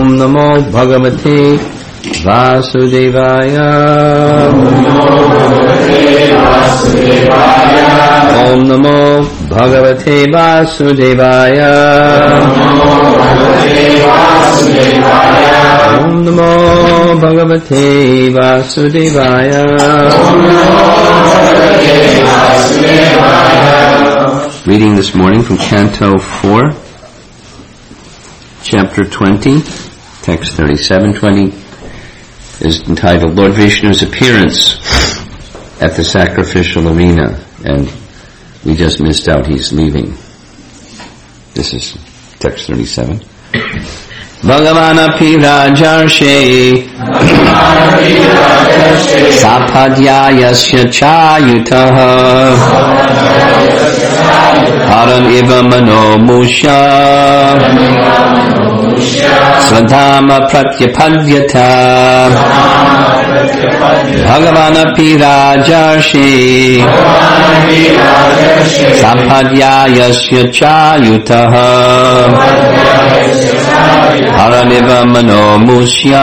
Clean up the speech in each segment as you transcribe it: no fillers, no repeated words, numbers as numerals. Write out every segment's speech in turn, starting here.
Om Namo Bhagavate Vasudevaya. Om Namo Bhagavate Vasudevaya. Om Namo Bhagavate Vasudevaya. Reading this morning from Canto 4, Chapter 20, Text 3720, is entitled Lord Vishnu's Appearance at the Sacrificial Arena, and we just missed out, he's leaving. This is Text 37. Bhagavanapi Rajarshe Sapadhyayasya Chayutaha Haram Iva Mano Musha Swadhama Pratyapadhyata Bhagavanapi Rajarshe Sapadhyayasya Chayutaha Haraniva Mano Musya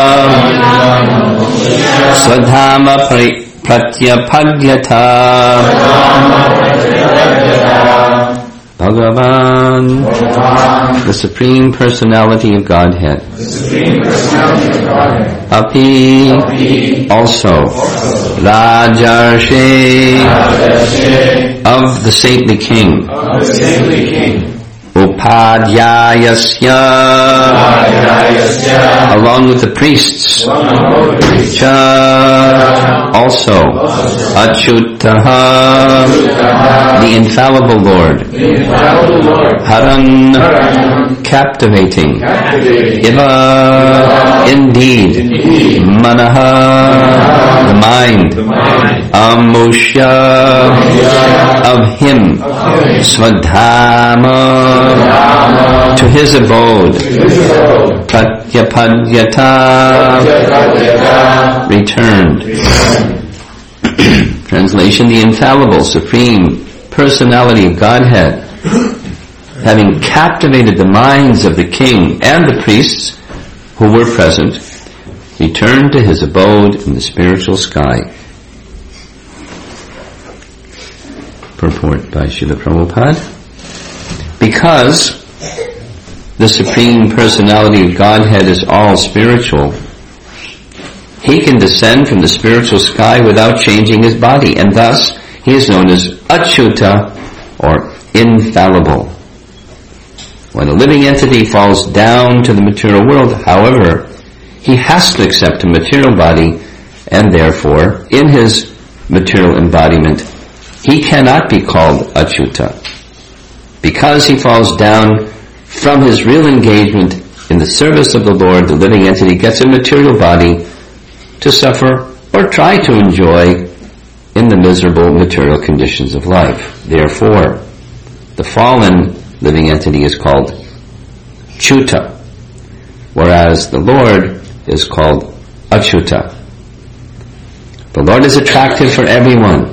Swadhama Pratyapadhyata Bhagavan, the Supreme Personality of Godhead. Api, also. Rajarshe, of the saintly king. Upadhyayasya, along with the priests. Cha, also. Achyutaha, the infallible Lord. Haran, captivating. Iva, indeed. Manaha, the mind. Amusha, of him. Swadhama, to his abode. Pratyapadhyata, returned. Translation: the infallible, supreme personality of Godhead, having captivated the minds of the king and the priests who were present, returned to his abode in the spiritual sky. Purport by Srila Prabhupada. Because the Supreme Personality of Godhead is all spiritual, he can descend from the spiritual sky without changing his body, and thus he is known as Achyuta, or infallible. When a living entity falls down to the material world, however, he has to accept a material body, and therefore, in his material embodiment, he cannot be called Achyuta. Because he falls down from his real engagement in the service of the Lord, the living entity gets a material body to suffer or try to enjoy in the miserable material conditions of life. Therefore, the fallen living entity is called Chuta, whereas the Lord is called Achyuta. The Lord is attractive for everyone,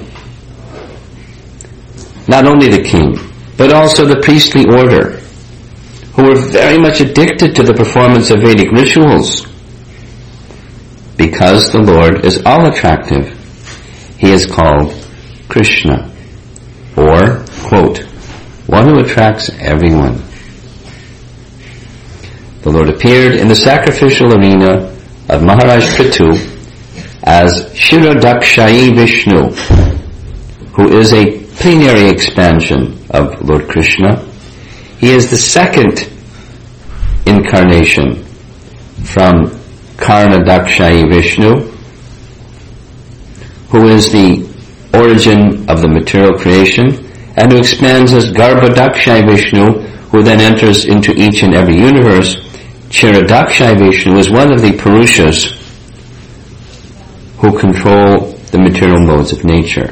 not only the king, but also the priestly order, who are very much addicted to the performance of Vedic rituals. Because the Lord is all-attractive, he is called Krishna, or, quote, one who attracts everyone. The Lord appeared in the sacrificial arena of Maharaj Prithu as Kshirodakshayi Vishnu, who is a plenary expansion of Lord Krishna. He is the second incarnation from Karnadakshayi Vishnu, who is the origin of the material creation, and who expands as Garbhadakshayi Vishnu, who then enters into each and every universe. Kshirodakshayi Vishnu is one of the Purushas who control the material modes of nature.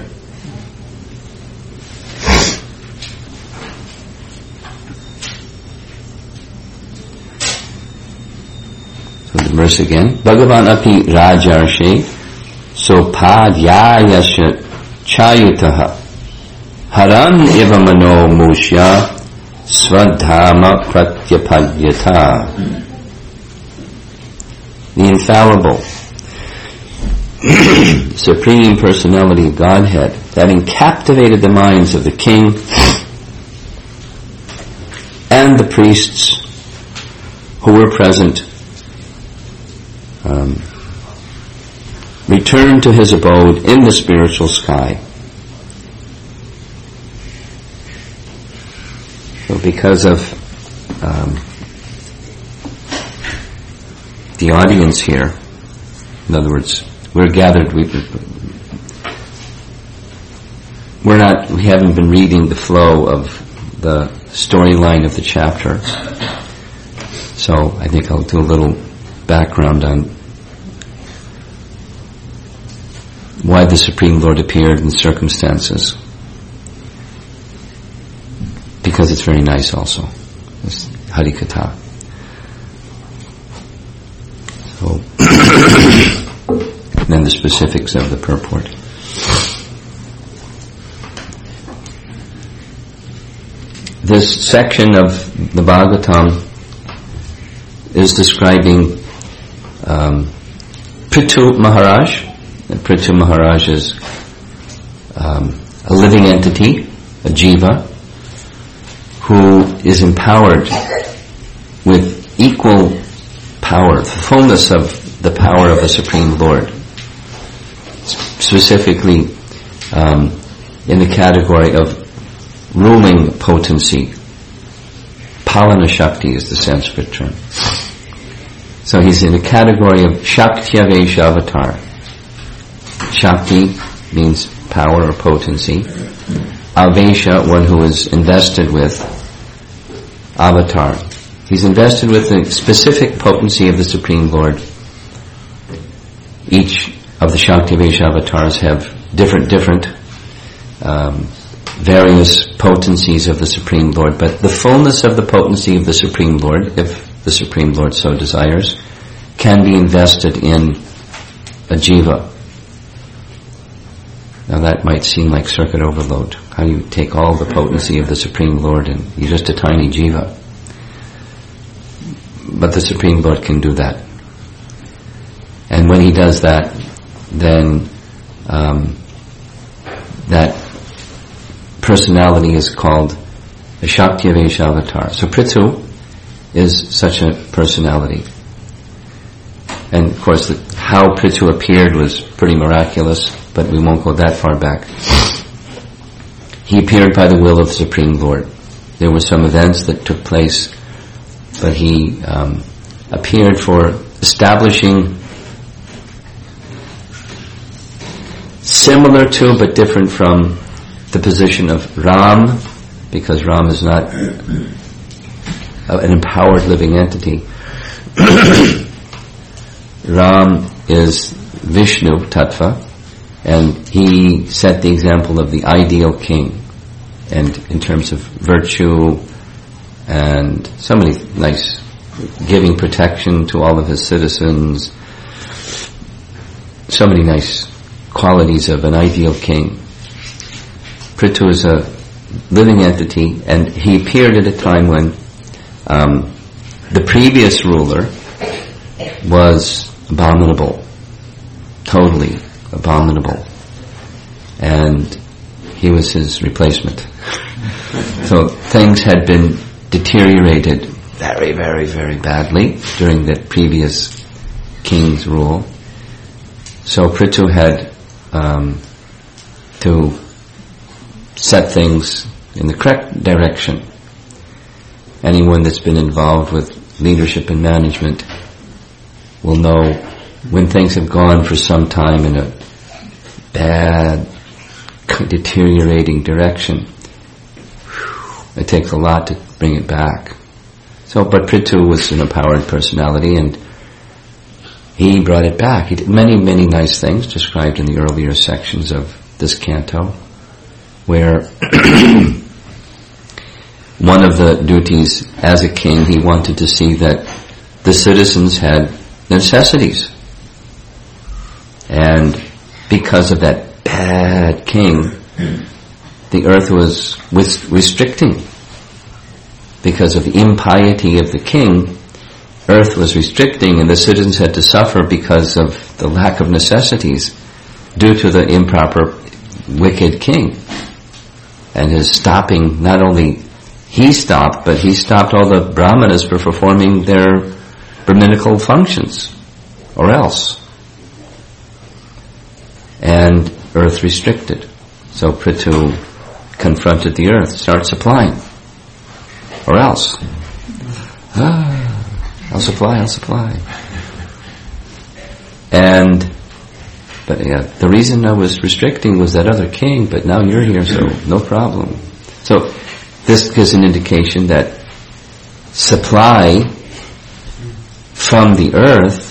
So the verse again. Bhagavan api rajarshe sopadhyayasya chayutaha haran eva mano mushya swadhama pratyapadyata. the infallible, Supreme Personality of Godhead, having captivated the minds of the king and the priests who were present, returned to his abode in the spiritual sky. So because of the audience here, in other words, we're gathered, we haven't been reading the flow of the storyline of the chapter. So I think I'll do a little background on why the Supreme Lord appeared and circumstances. Because it's very nice also. It's Harikatha. So, then the specifics of the purport. This section of the Bhagavatam is describing Prithu Maharaj. And Prithu Maharaj is a living entity, a jiva, who is empowered with equal power, the fullness of the power of the Supreme Lord. Specifically, in the category of ruling potency. Palana Shakti is the Sanskrit term. So he's in the category of Shaktya-Vesha avatar. Shakti means power or potency. Avesha, one who is invested with. Avatar. He's invested with the specific potency of the Supreme Lord. Each of the Shakti-Vesha avatars have different various potencies of the Supreme Lord, but the fullness of the potency of the Supreme Lord, if the Supreme Lord so desires, can be invested in a jiva. Now that might seem like circuit overload. How do you take all the potency of the Supreme Lord and you're just a tiny jiva? But the Supreme Lord can do that. And when he does that, then that personality is called a Shaktya-Vesha avatar. So Prithu is such a personality. And of course, how Prithu appeared was pretty miraculous, but we won't go that far back. He appeared by the will of the Supreme Lord. There were some events that took place, but he appeared for establishing similar to but different from the position of Ram, because Ram is not an empowered living entity. Ram is Vishnu Tattva, and he set the example of the ideal king, and in terms of virtue and so many nice, giving protection to all of his citizens, so many nice qualities of an ideal king. Prithu is a living entity, and he appeared at a time when the previous ruler was abominable, totally abominable, and he was his replacement. So things had been deteriorated very, very, very badly during the previous king's rule. So Prithu had to set things in the correct direction. Anyone that's been involved with leadership and management will know when things have gone for some time in a bad, deteriorating direction, it takes a lot to bring it back. So, but Prithu was an empowered personality, and he brought it back. He did many, many nice things described in the earlier sections of this canto, where one of the duties as a king, he wanted to see that the citizens had necessities. And because of that bad king, the earth was restricting. Because of the impiety of the king, earth was restricting and the citizens had to suffer because of the lack of necessities due to the improper, wicked king. And his stopping, not only he stopped, but he stopped all the brahmanas from performing their Brahminical functions, or else. And earth restricted. So Prithu confronted the earth, start supplying, or else. I'll supply. But the reason I was restricting was that other king, but now you're here, so no problem. So this gives an indication that supply from the earth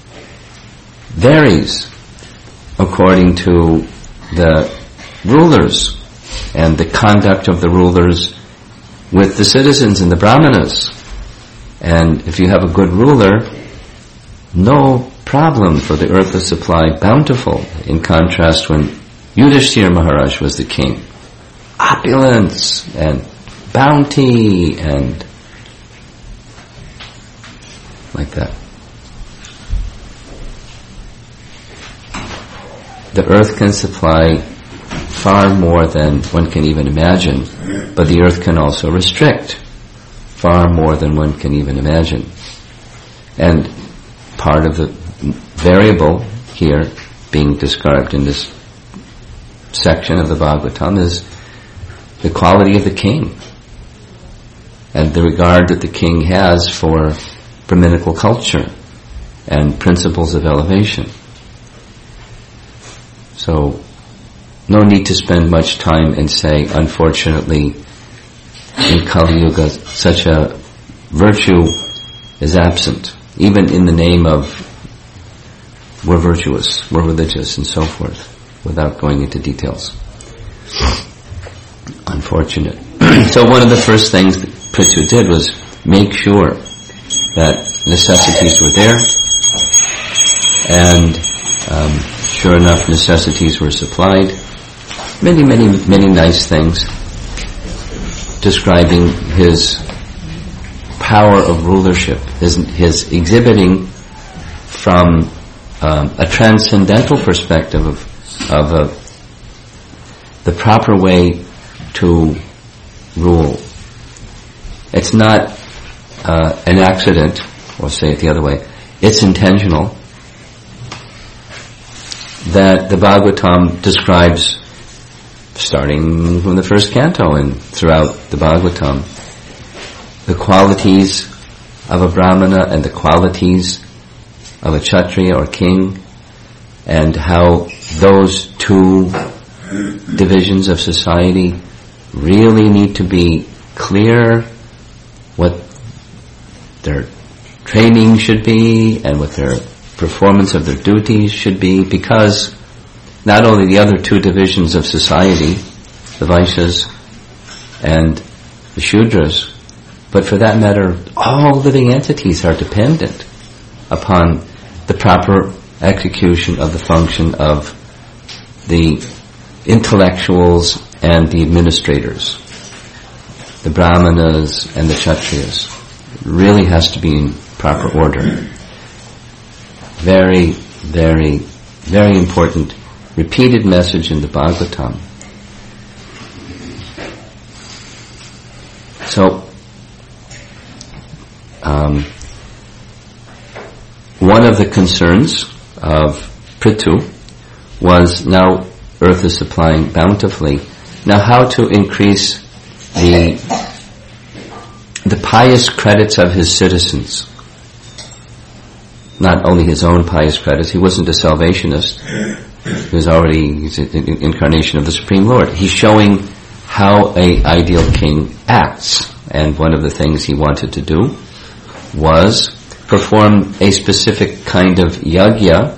varies according to the rulers and the conduct of the rulers with the citizens and the brahmanas. And if you have a good ruler, no problem for the earth to supply bountiful, in contrast when Yudhishthira Maharaj was the king. Opulence and bounty and like that. The earth can supply far more than one can even imagine, but the earth can also restrict far more than one can even imagine. And part of the variable here being described in this section of the Bhagavatam is the quality of the king and the regard that the king has for Brahminical culture and principles of elevation. So, no need to spend much time and say, unfortunately, in Kali Yuga, such a virtue is absent, even in the name of we're virtuous, we're religious, and so forth, without going into details. Unfortunate. So one of the first things that Prithu did was make sure that necessities were there, and sure enough, necessities were supplied. Many nice things describing his power of rulership, his exhibiting from a transcendental perspective of the proper way to rule. It's not an accident, or say it the other way, it's intentional that the Bhagavatam describes, starting from the first canto and throughout the Bhagavatam, the qualities of a Brahmana and the qualities of a Kshatriya or king, and how those two divisions of society really need to be clear, what their training should be and what their performance of their duties should be, because not only the other two divisions of society, the Vaishyas and the Shudras, but for that matter, all living entities are dependent upon the proper execution of the function of the intellectuals and the administrators, the Brahmanas and the Kshatriyas. It really has to be in proper order. Very, very, very important repeated message in the Bhagavatam. So, one of the concerns of Prithu was, now earth is supplying bountifully, now how to increase the pious credits of his citizens. Not only his own pious credits, he wasn't a salvationist, he's an incarnation of the Supreme Lord. He's showing how an ideal king acts, and one of the things he wanted to do was perform a specific kind of yajna,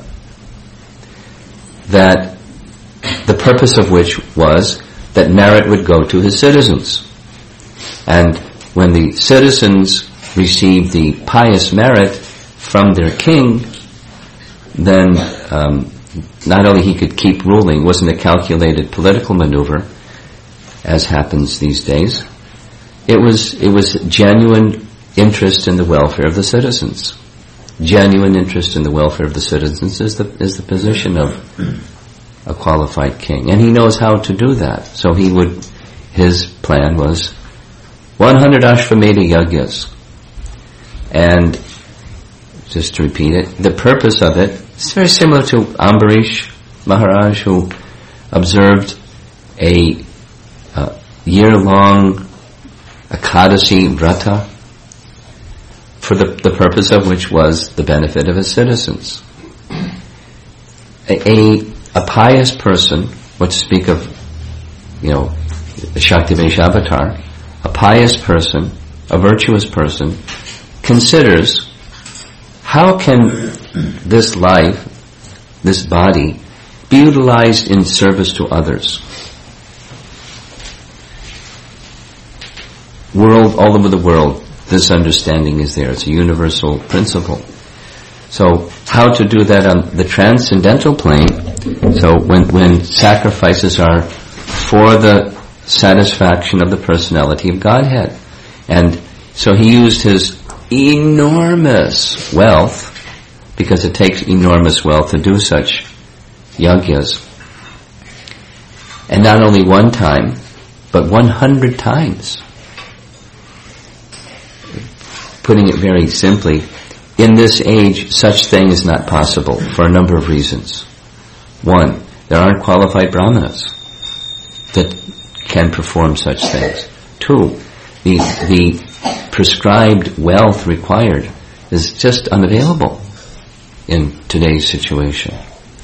that the purpose of which was that merit would go to his citizens. And when the citizens received the pious merit from their king, then not only he could keep ruling, it wasn't a calculated political maneuver, as happens these days. It was genuine interest in the welfare of the citizens. Genuine interest in the welfare of the citizens is the position of a qualified king. And he knows how to do that. So his plan was 100 Ashvamedha Yagyas. And just to repeat it, the purpose of it is very similar to Ambarish Maharaj, who observed a year-long Ekadasi Vrata, for the purpose of which was the benefit of his citizens. A pious person, what to speak of, the Shaktivesh avatar, a pious person, a virtuous person, considers, how can this life, this body, be utilized in service to others? All over the world, this understanding is there. It's a universal principle. So, how to do that on the transcendental plane? So, when sacrifices are for the satisfaction of the personality of Godhead. And so he used his enormous wealth, because it takes enormous wealth to do such yagyas. And not only one time, but 100 times. Putting it very simply, in this age, such thing is not possible for a number of reasons. One, there aren't qualified brahmanas that can perform such things. Two, the prescribed wealth required is just unavailable in today's situation.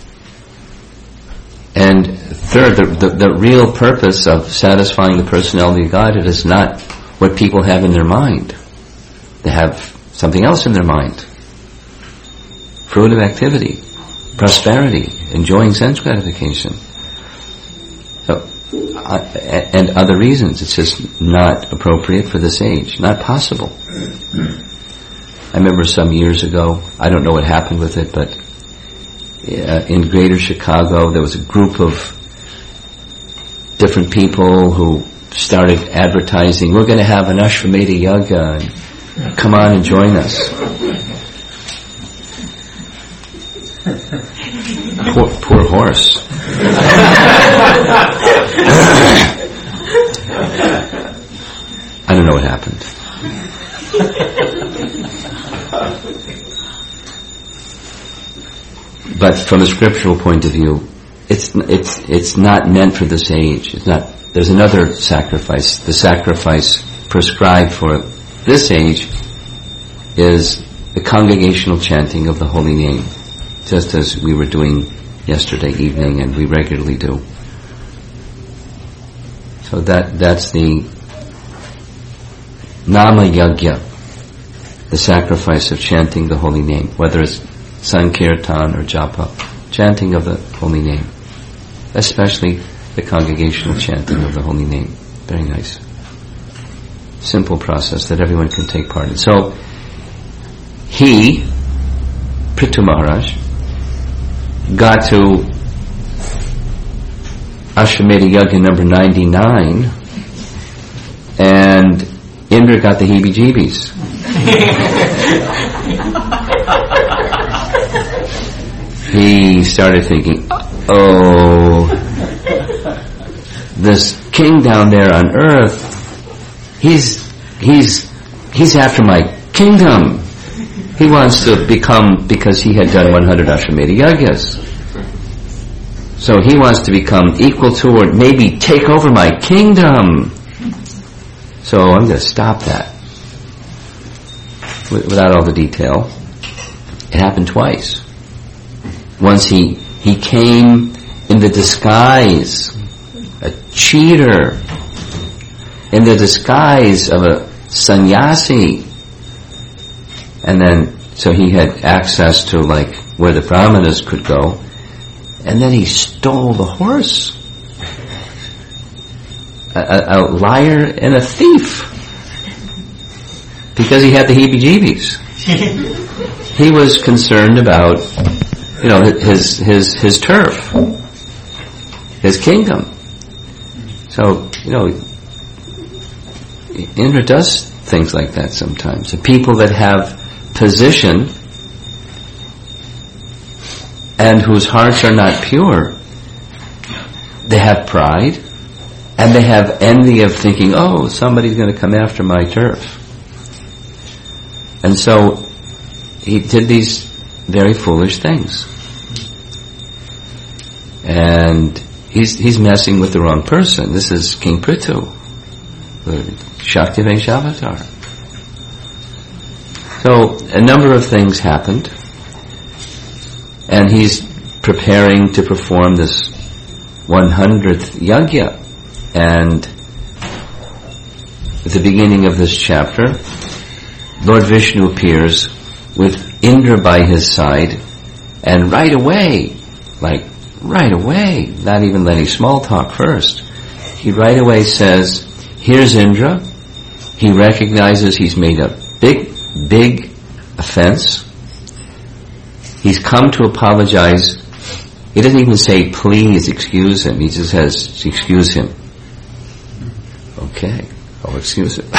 And third, the real purpose of satisfying the personality of God, it is not what people have in their mind. They have something else in their mind. Fruitive activity, prosperity, enjoying sense gratification. So, and other reasons. It's just not appropriate for this age. Not possible. I remember some years ago, I don't know what happened with it, but in Greater Chicago, there was a group of different people who started advertising, we're going to have an Ashvamedha Yaga, and come on and join us. Poor horse. I don't know what happened. But from a scriptural point of view, it's not meant for this age. It's not. There's another sacrifice. The sacrifice prescribed for this age is the congregational chanting of the holy name, just as we were doing yesterday evening and we regularly do. So that's the Nama Yagya, the sacrifice of chanting the holy name, whether it's Sankirtan or Japa, chanting of the holy name, especially the congregational chanting of the holy name. Very nice. Simple process that everyone can take part in. So, he, Prithu Maharaj, got to Ashvamedha Yagya number 99, and Indra got the heebie-jeebies. He started thinking, oh, this king down there on earth, he's after my kingdom. He wants to become, because he had done 100 Ashvamedha Yagyas. So he wants to become equal to or maybe take over my kingdom. So I'm going to stop that. Without all the detail. It happened twice. Once he came in the disguise, a cheater, in the disguise of a sannyasi. And then, so he had access to like where the brahmanas could go. And then he stole the horse. A liar and a thief. Because he had the heebie-jeebies. He was concerned about, his turf, his kingdom. So, Indra does things like that sometimes. The people that have position and whose hearts are not pure, they have pride and they have envy of thinking, oh, somebody's going to come after my turf. And so he did these very foolish things. And he's messing with the wrong person. This is King Prithu, the Shaktivesh avatar. So a number of things happened, and he's preparing to perform this 100th yajna. And at the beginning of this chapter, Lord Vishnu appears with Indra by his side, and right away, not even letting small talk first, he right away says, here's Indra. He recognizes he's made a big offense. He's come to apologize. He doesn't even say, please excuse him. He just says, excuse him. Okay, I'll excuse him.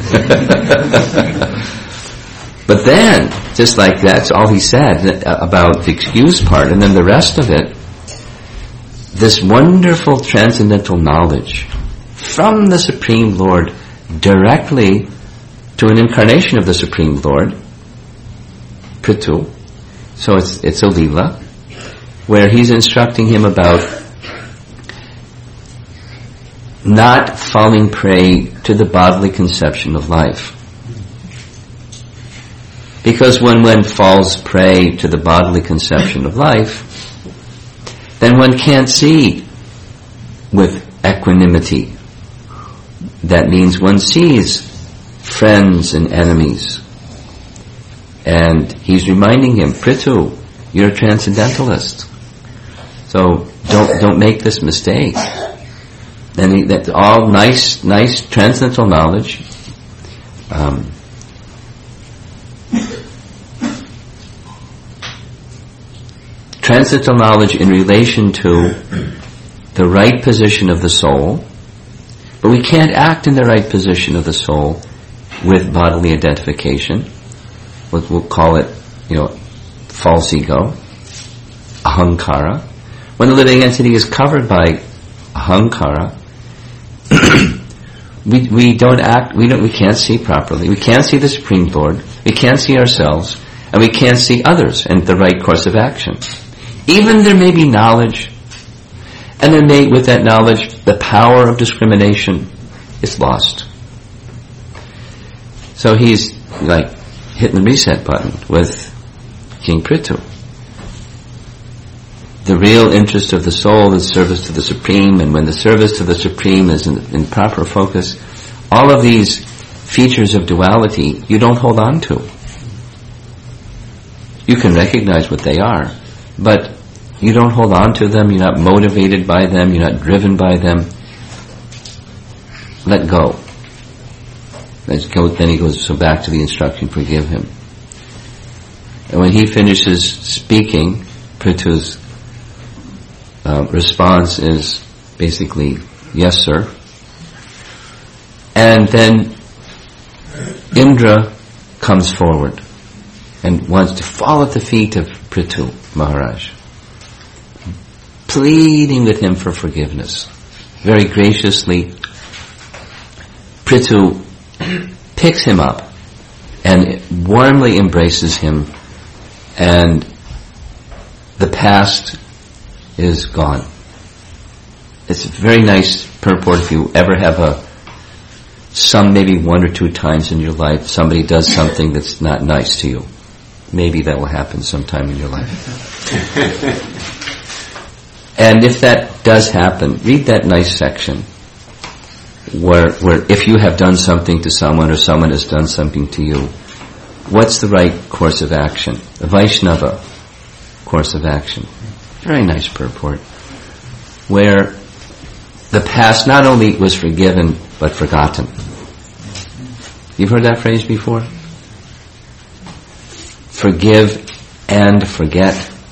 But then, just like that's all he said about the excuse part, and then the rest of it, this wonderful transcendental knowledge from the Supreme Lord directly to an incarnation of the Supreme Lord, Prithu. So it's a Leela, where he's instructing him about not falling prey to the bodily conception of life. Because when one falls prey to the bodily conception of life, then one can't see with equanimity. That means one sees friends and enemies. And he's reminding him, Prithu, you're a transcendentalist. So don't make this mistake. And that's all nice transcendental knowledge. Transcendental knowledge in relation to the right position of the soul, but we can't act in the right position of the soul with bodily identification. We'll call it, false ego, ahankara. When the living entity is covered by ahankara, we don't act. We can't see properly. We can't see the Supreme Lord. We can't see ourselves, and we can't see others and the right course of action. Even there may be knowledge, and there may, with that knowledge, the power of discrimination is lost. So he's like hitting the reset button with King Prithu. The real interest of the soul is service to the Supreme, and when the service to the Supreme is in proper focus, all of these features of duality you don't hold on to. You can recognize what they are, but you don't hold on to them, you're not motivated by them, you're not driven by them. Let go. Then he goes back to the instruction, forgive him. And when he finishes speaking, Prithu's response is basically, yes, sir. And then Indra comes forward and wants to fall at the feet of Prithu Maharaj, pleading with him for forgiveness. Very graciously, Prithu picks him up and warmly embraces him, and the past is gone. It's a very nice purport. If you ever have maybe one or two times in your life, somebody does something that's not nice to you. Maybe that will happen sometime in your life. And if that does happen, read that nice section where if you have done something to someone or someone has done something to you, what's the right course of action? A Vaishnava course of action. Very nice purport. Where the past not only was forgiven, but forgotten. You've heard that phrase before? Forgive and forget.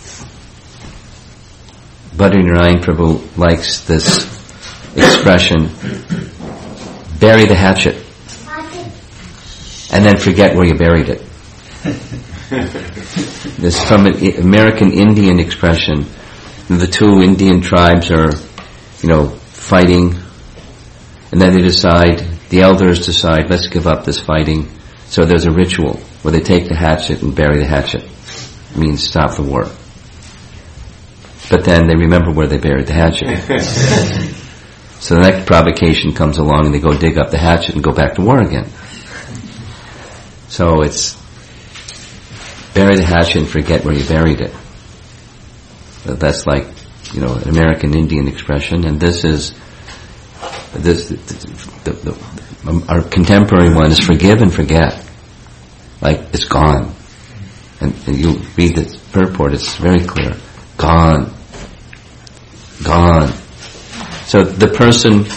Badrinarayan Prabhu likes this expression, bury the hatchet. and then forget where you buried it. This is from an American Indian expression. The two Indian tribes are, fighting, and then the elders decide, let's give up this fighting. So there's a ritual where they take the hatchet and bury the hatchet. It means stop the war. But then they remember where they buried the hatchet. So the next provocation comes along and they go dig up the hatchet and go back to war again. So it's bury the hatchet and forget where you buried it. That's like, an American Indian expression, and this is our contemporary one is forgive and forget. Like, it's gone. And you read the purport, it's very clear. Gone. Gone. So the person,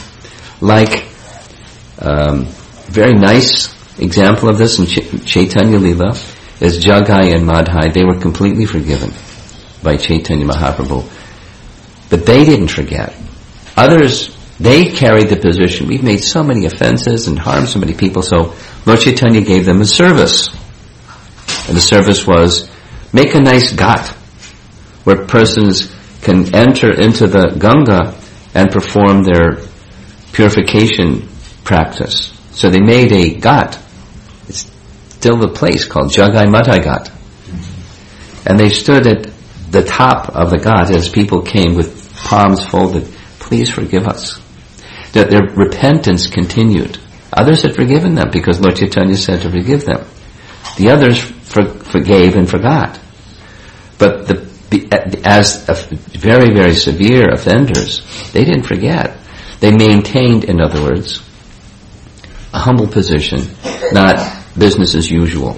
very nice example of this in Chaitanya Lila is Jagai and Madhai. They were completely forgiven by Chaitanya Mahaprabhu. But they didn't forget. Others, they carried the position, we've made so many offenses and harmed so many people, so Lord Chaitanya gave them a service. And the service was, make a nice ghat, where persons can enter into the Ganga and perform their purification practice. So they made a ghat. It's still the place called Jagai Madhai Ghat. And they stood at the top of the ghat as people came with palms folded. Please forgive us. That their repentance continued. Others had forgiven them because Lord Chaitanya said to forgive them. The others forgave and forgot. But as very, very severe offenders, they didn't forget. They maintained, in other words, a humble position, not business as usual.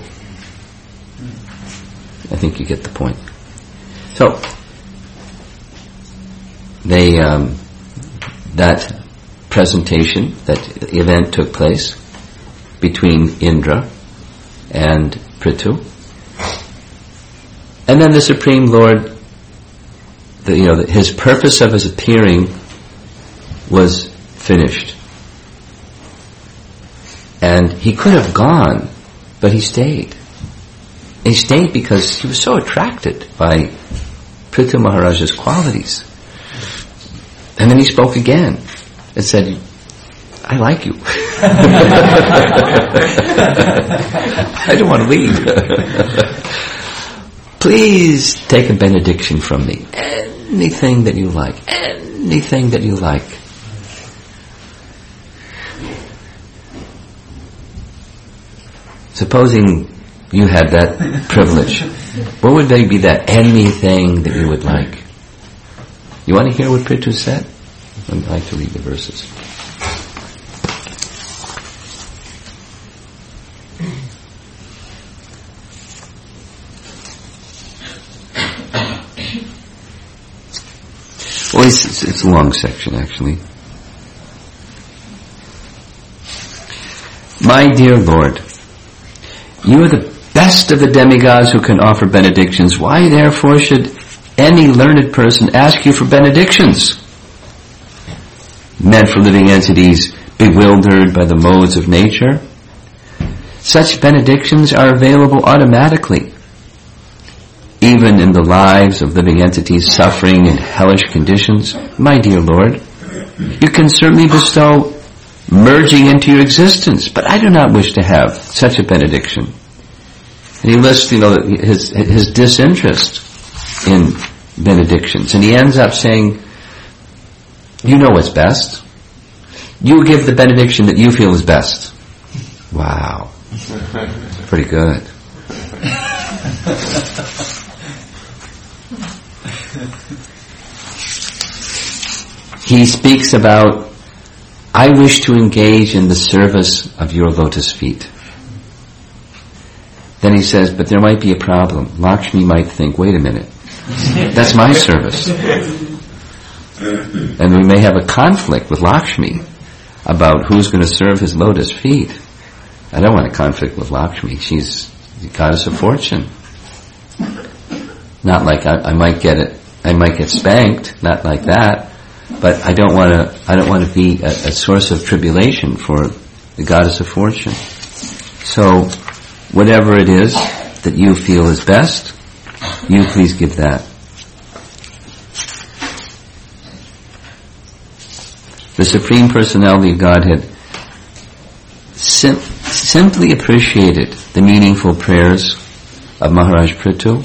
I think you get the point. So, that presentation, that event took place between Indra and Prithu. And then the Supreme Lord, his purpose of his appearing was finished. And he could have gone, but he stayed. He stayed because he was so attracted by Prithu Maharaja's qualities. And then he spoke again and said, I like you. I don't want to leave. Please take a benediction from me. Anything that you like. Anything that you like. Supposing you had that privilege, what would be that anything that you would like? You want to hear what Prithu said? I'd like to read the verses. Well, it's a long section, actually. My dear Lord, you are the best of the demigods who can offer benedictions. Why, therefore, should any learned person ask you for benedictions? Meant for living entities bewildered by the modes of nature. Such benedictions are available automatically, even in the lives of living entities suffering in hellish conditions. My dear Lord, you can certainly bestow merging into your existence, but I do not wish to have such a benediction. And he lists, his disinterest in benedictions, and he ends up saying, you know what's best. You give the benediction that you feel is best. Wow. Pretty good. He speaks about, I wish to engage in the service of your lotus feet. Then he says, but there might be a problem. Lakshmi might think, wait a minute, that's my service. And we may have a conflict with Lakshmi about who's going to serve his lotus feet. I don't want a conflict with Lakshmi. She's the goddess of fortune. Not like I might get spanked, not like that. But I don't want to be a source of tribulation for the goddess of fortune. So, whatever it is that you feel is best, you please give that. The Supreme Personality of Godhead simply appreciated the meaningful prayers of Maharaj Prithu.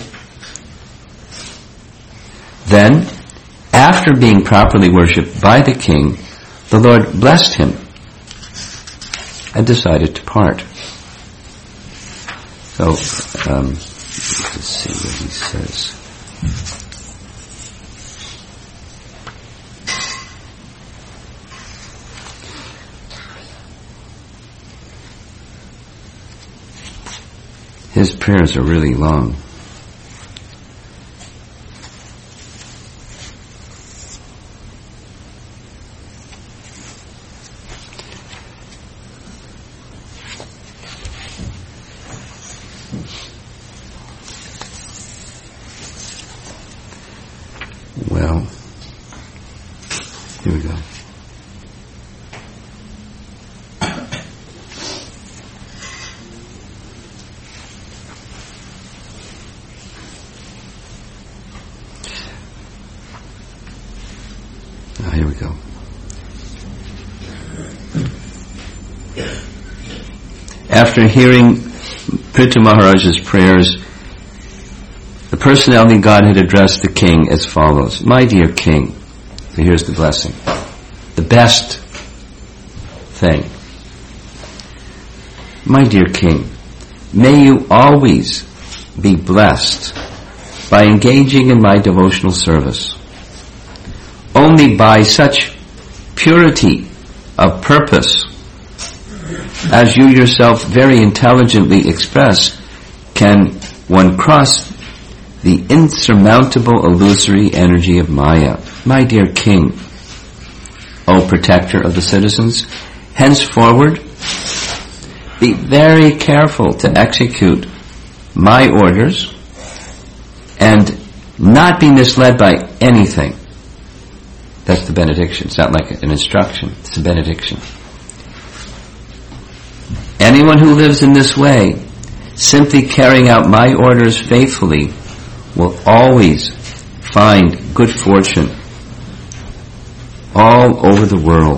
Then, after being properly worshipped by the king, the Lord blessed him and decided to part. So, let's see what he says. His prayers are really long. Well, here we go. Here we go. After hearing Prithu Maharaj's prayers, the Personality of God had addressed the king as follows. My dear king, so here's the blessing. The best thing. My dear king, may you always be blessed by engaging in my devotional service. Only by such purity of purpose as you yourself very intelligently express can one cross the insurmountable illusory energy of Maya. My dear king, O protector of the citizens, henceforward be very careful to execute my orders and not be misled by anything. That's the benediction. It's not like an instruction. It's a benediction. Anyone who lives in this way, simply carrying out my orders faithfully, will always find good fortune all over the world.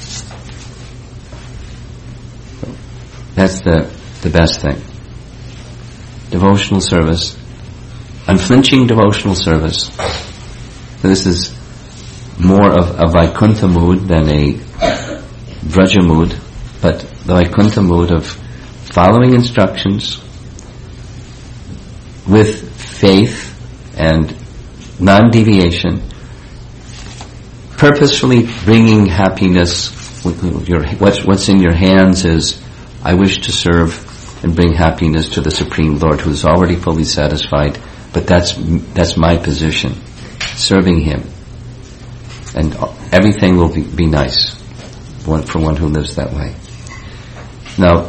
That's the best thing. Devotional service, unflinching devotional service. So this is more of a Vaikuntha mood than a Vraja mood, but the Vaikuntha mood of following instructions with faith and non-deviation, purposefully bringing happiness. What's in your hands is, I wish to serve and bring happiness to the Supreme Lord, who is already fully satisfied, but that's my position, serving Him. And everything will be nice for one who lives that way. Now,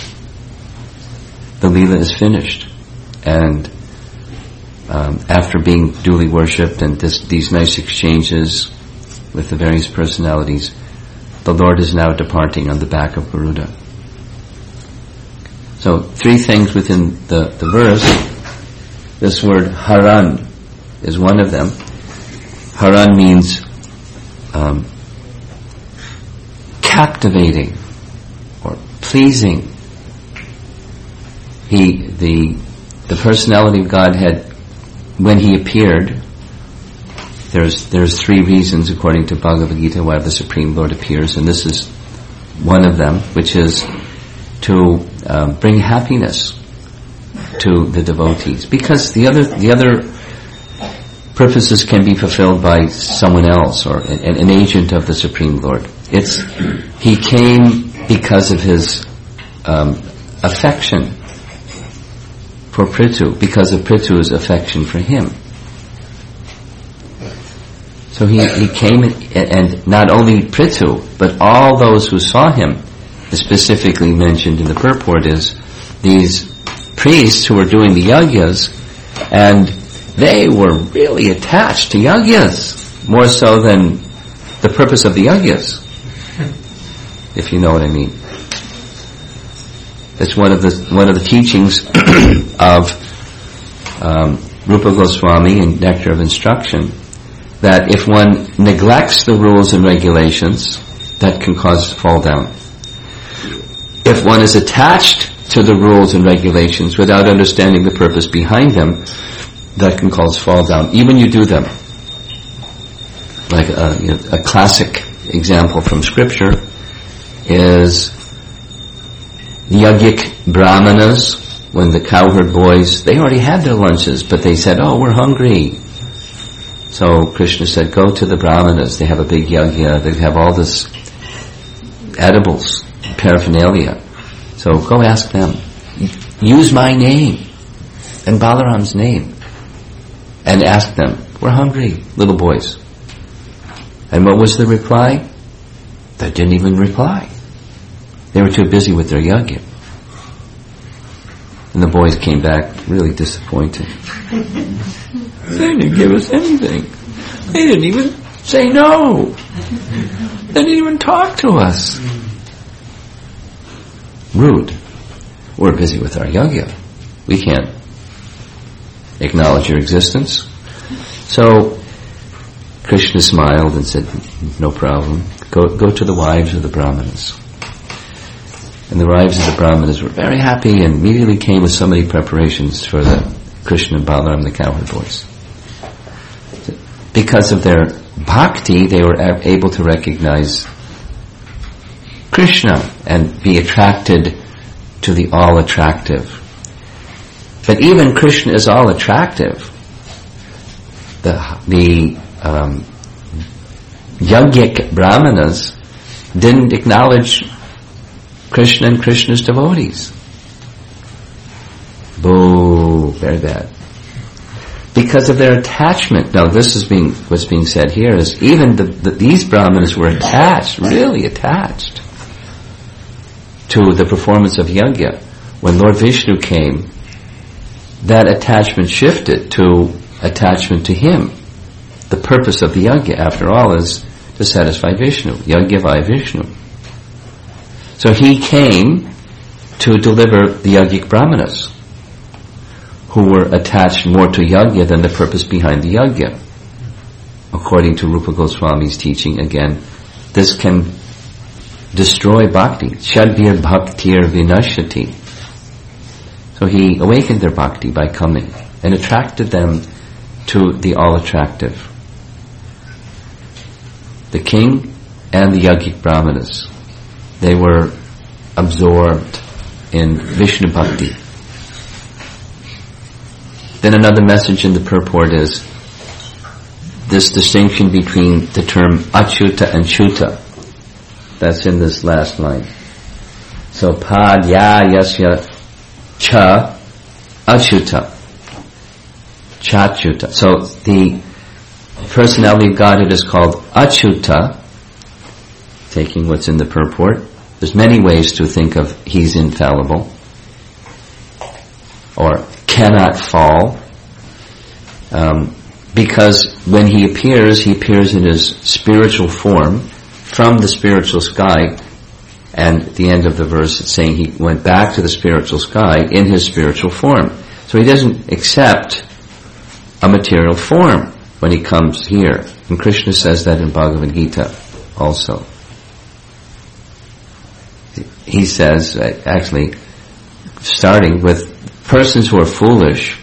the Leela is finished, and after being duly worshipped and these nice exchanges with the various personalities, the Lord is now departing on the back of Garuda. So, three things within the verse. This word haran is one of them. Haran means captivating or pleasing. The personality of Godhead, when He appeared, there's three reasons according to Bhagavad Gita why the Supreme Lord appears, and this is one of them, which is to bring happiness to the devotees, because the other purposes can be fulfilled by someone else or an agent of the Supreme Lord. He came because of His affection for Prithu, because of Prithu's affection for Him. So he came, and not only Prithu, but all those who saw him, specifically mentioned in the purport is these priests who were doing the yagyas, and they were really attached to yagyas, more so than the purpose of the yagyas, if you know what I mean. It's one of the teachings of Rupa Goswami in Nectar of Instruction, that if one neglects the rules and regulations, that can cause fall down. If one is attached to the rules and regulations without understanding the purpose behind them, that can cause fall down. Even you do them. Like a classic example from scripture is the Yogic Brahmanas, when the cowherd boys, they already had their lunches, but they said, "Oh, we're hungry." So Krishna said, "Go to the Brahmanas, they have a big yajna, they have all this edibles, paraphernalia. So go ask them. Use my name and Balaram's name and ask them, 'We're hungry, little boys.'" And what was the reply? They didn't even reply. They were too busy with their yajna. And the boys came back really disappointed. They didn't give us anything. They didn't even say no. They didn't even talk to us. Rude. We're busy with our yajna. We can't acknowledge your existence. So Krishna smiled and said, "No problem. Go to the wives of the Brahmanas." And the wives of the Brahmanas were very happy and immediately came with so many preparations for the Krishna and Balaram, the cowherd boys. Because of their bhakti, they were able to recognize Krishna and be attracted to the all-attractive. But even Krishna is all-attractive. The Yogic Brahmanas didn't acknowledge Krishna and Krishna's devotees. Boo, very bad. Because of their attachment. Now this is what's being said here is even these Brahmanas were attached, really attached to the performance of yajna. When Lord Vishnu came, that attachment shifted to attachment to him. The purpose of the yajna, after all, is to satisfy Vishnu. Yajna vai Vishnu. So he came to deliver the Yogic Brahmanas, who were attached more to yajna than the purpose behind the yajna. According to Rupa Goswami's teaching, again, this can destroy bhakti. Shadvir bhaktir vinashati. So he awakened their bhakti by coming and attracted them to the all-attractive. The king and the Yogic Brahmanas, they were absorbed in Vishnu bhakti. Then another message in the purport is this distinction between the term achyuta and chuta. That's in this last line. So padya yasya cha achyuta. Chachuta. So the personality of Godhead is called achyuta, taking what's in the purport. There's many ways to think of he's infallible or cannot fall, because when he appears in his spiritual form from the spiritual sky, and at the end of the verse it's saying he went back to the spiritual sky in his spiritual form. So he doesn't accept a material form when he comes here. And Krishna says that in Bhagavad Gita also. He says, actually, starting with persons who are foolish,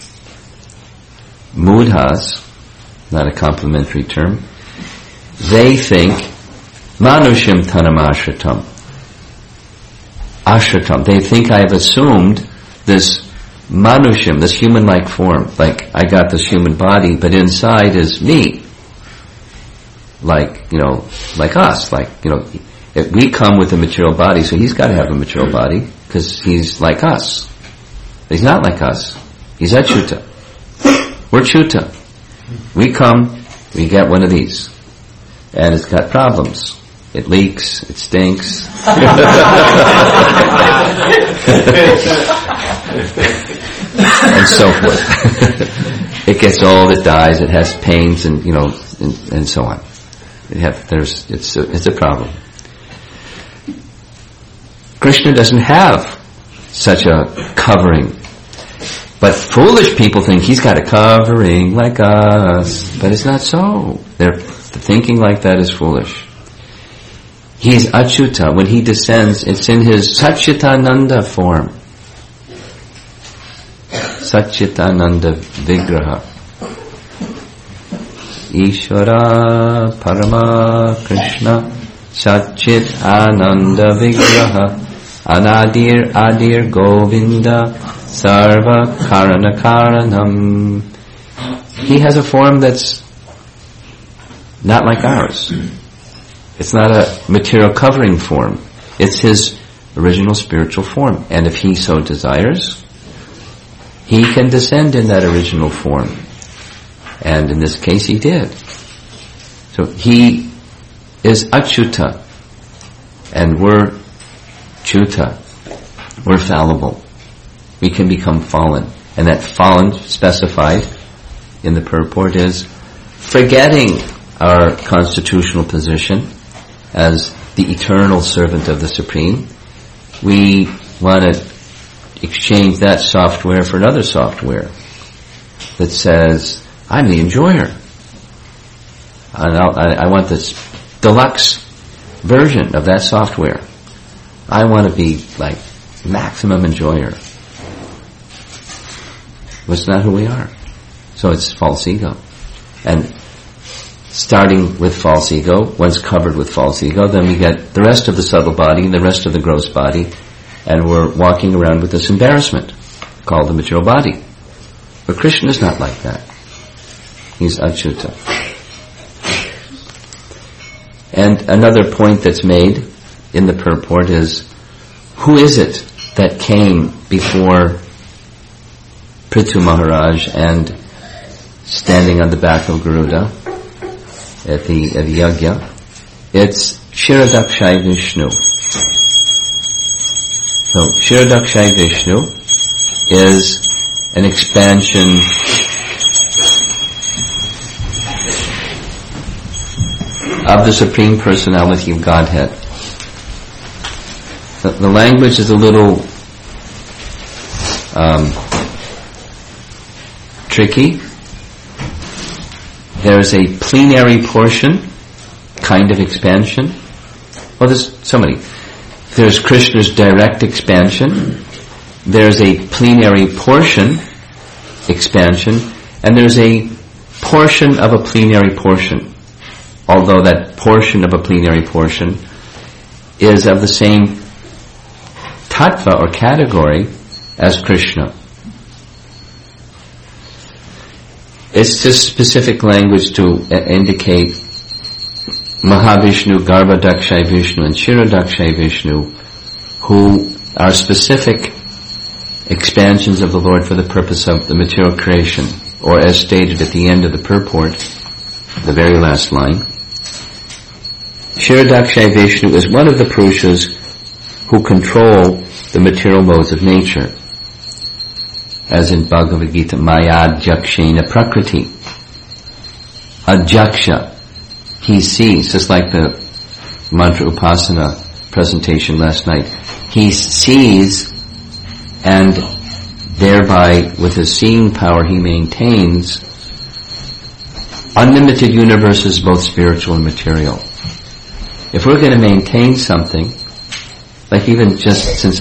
mudhas, not a complimentary term, they think, manushim tanam ashratam. Ashratam. They think I've assumed this manushim, this human-like form. Like, I got this human body, but inside is me. Like, like us. Like, if we come with a material body, so he's got to have a material body, because he's like us. He's not like us. He's achyuta. We're chuta. We come, we get one of these. And it's got problems. It leaks, it stinks. And so forth. It gets old, it dies, it has pains, and and so on. It's a problem. Krishna doesn't have such a covering. But foolish people think he's got a covering like us. But it's not so. They're thinking like that is foolish. He's Achyuta. When he descends, it's in his Satchitananda form. Satchitananda Vigraha. Ishvara Parama Krishna Satchit Ananda Vigraha Anadir Adir Govinda Sarva Karana Karanam. He has a form that's not like ours. It's not a material covering form. It's his original spiritual form. And if he so desires, he can descend in that original form. And in this case he did. So he is Achyuta. And we're Chuta. We're fallible. We can become fallen. And that fallen, specified in the purport, is forgetting our constitutional position as the eternal servant of the Supreme. We want to exchange that software for another software that says, I'm the enjoyer. I want this deluxe version of that software. I want to be like maximum enjoyer. That's not who we are. So it's false ego. And starting with false ego, once covered with false ego, then we get the rest of the subtle body and the rest of the gross body, and we're walking around with this embarrassment called the material body. But Krishna is not like that. He's Achyuta. And another point that's made in the purport is, who is it that came before Prithu Maharaj and standing on the back of Garuda at the yajna? It's Kshirodakshai Vishnu. So Kshirodakshai Vishnu is an expansion of the Supreme Personality of Godhead. The language is a little tricky. There's a plenary portion, kind of expansion. Well, there's so many. There's Krishna's direct expansion. There's a plenary portion, expansion. And there's a portion of a plenary portion. Although that portion of a plenary portion is of the same tattva or category as Krishna. It's just specific language to indicate Mahavishnu, Garbhadakshay Vishnu, and Kshirodakshay Vishnu, who are specific expansions of the Lord for the purpose of the material creation, or as stated at the end of the purport, the very last line. Kshirodakshay Vishnu is one of the Purushas who control the material modes of nature, as in Bhagavad Gita, Maya Jakshena Prakriti. Adjaksha, he sees, just like the mantra upasana presentation last night. He sees, and thereby, with his seeing power, he maintains unlimited universes, both spiritual and material. If we're going to maintain something, like even just since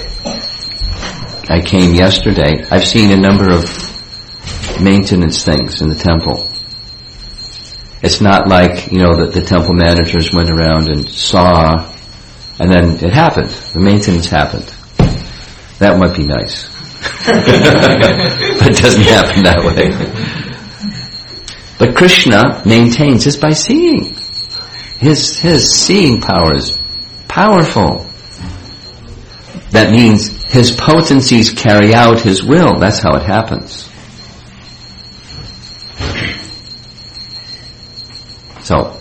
I came yesterday, I've seen a number of maintenance things in the temple. It's not like, that the temple managers went around and saw, and then it happened. The maintenance happened. That might be nice. But it doesn't happen that way. But Krishna maintains this by seeing. His seeing power is powerful. That means his potencies carry out his will. That's how it happens. So,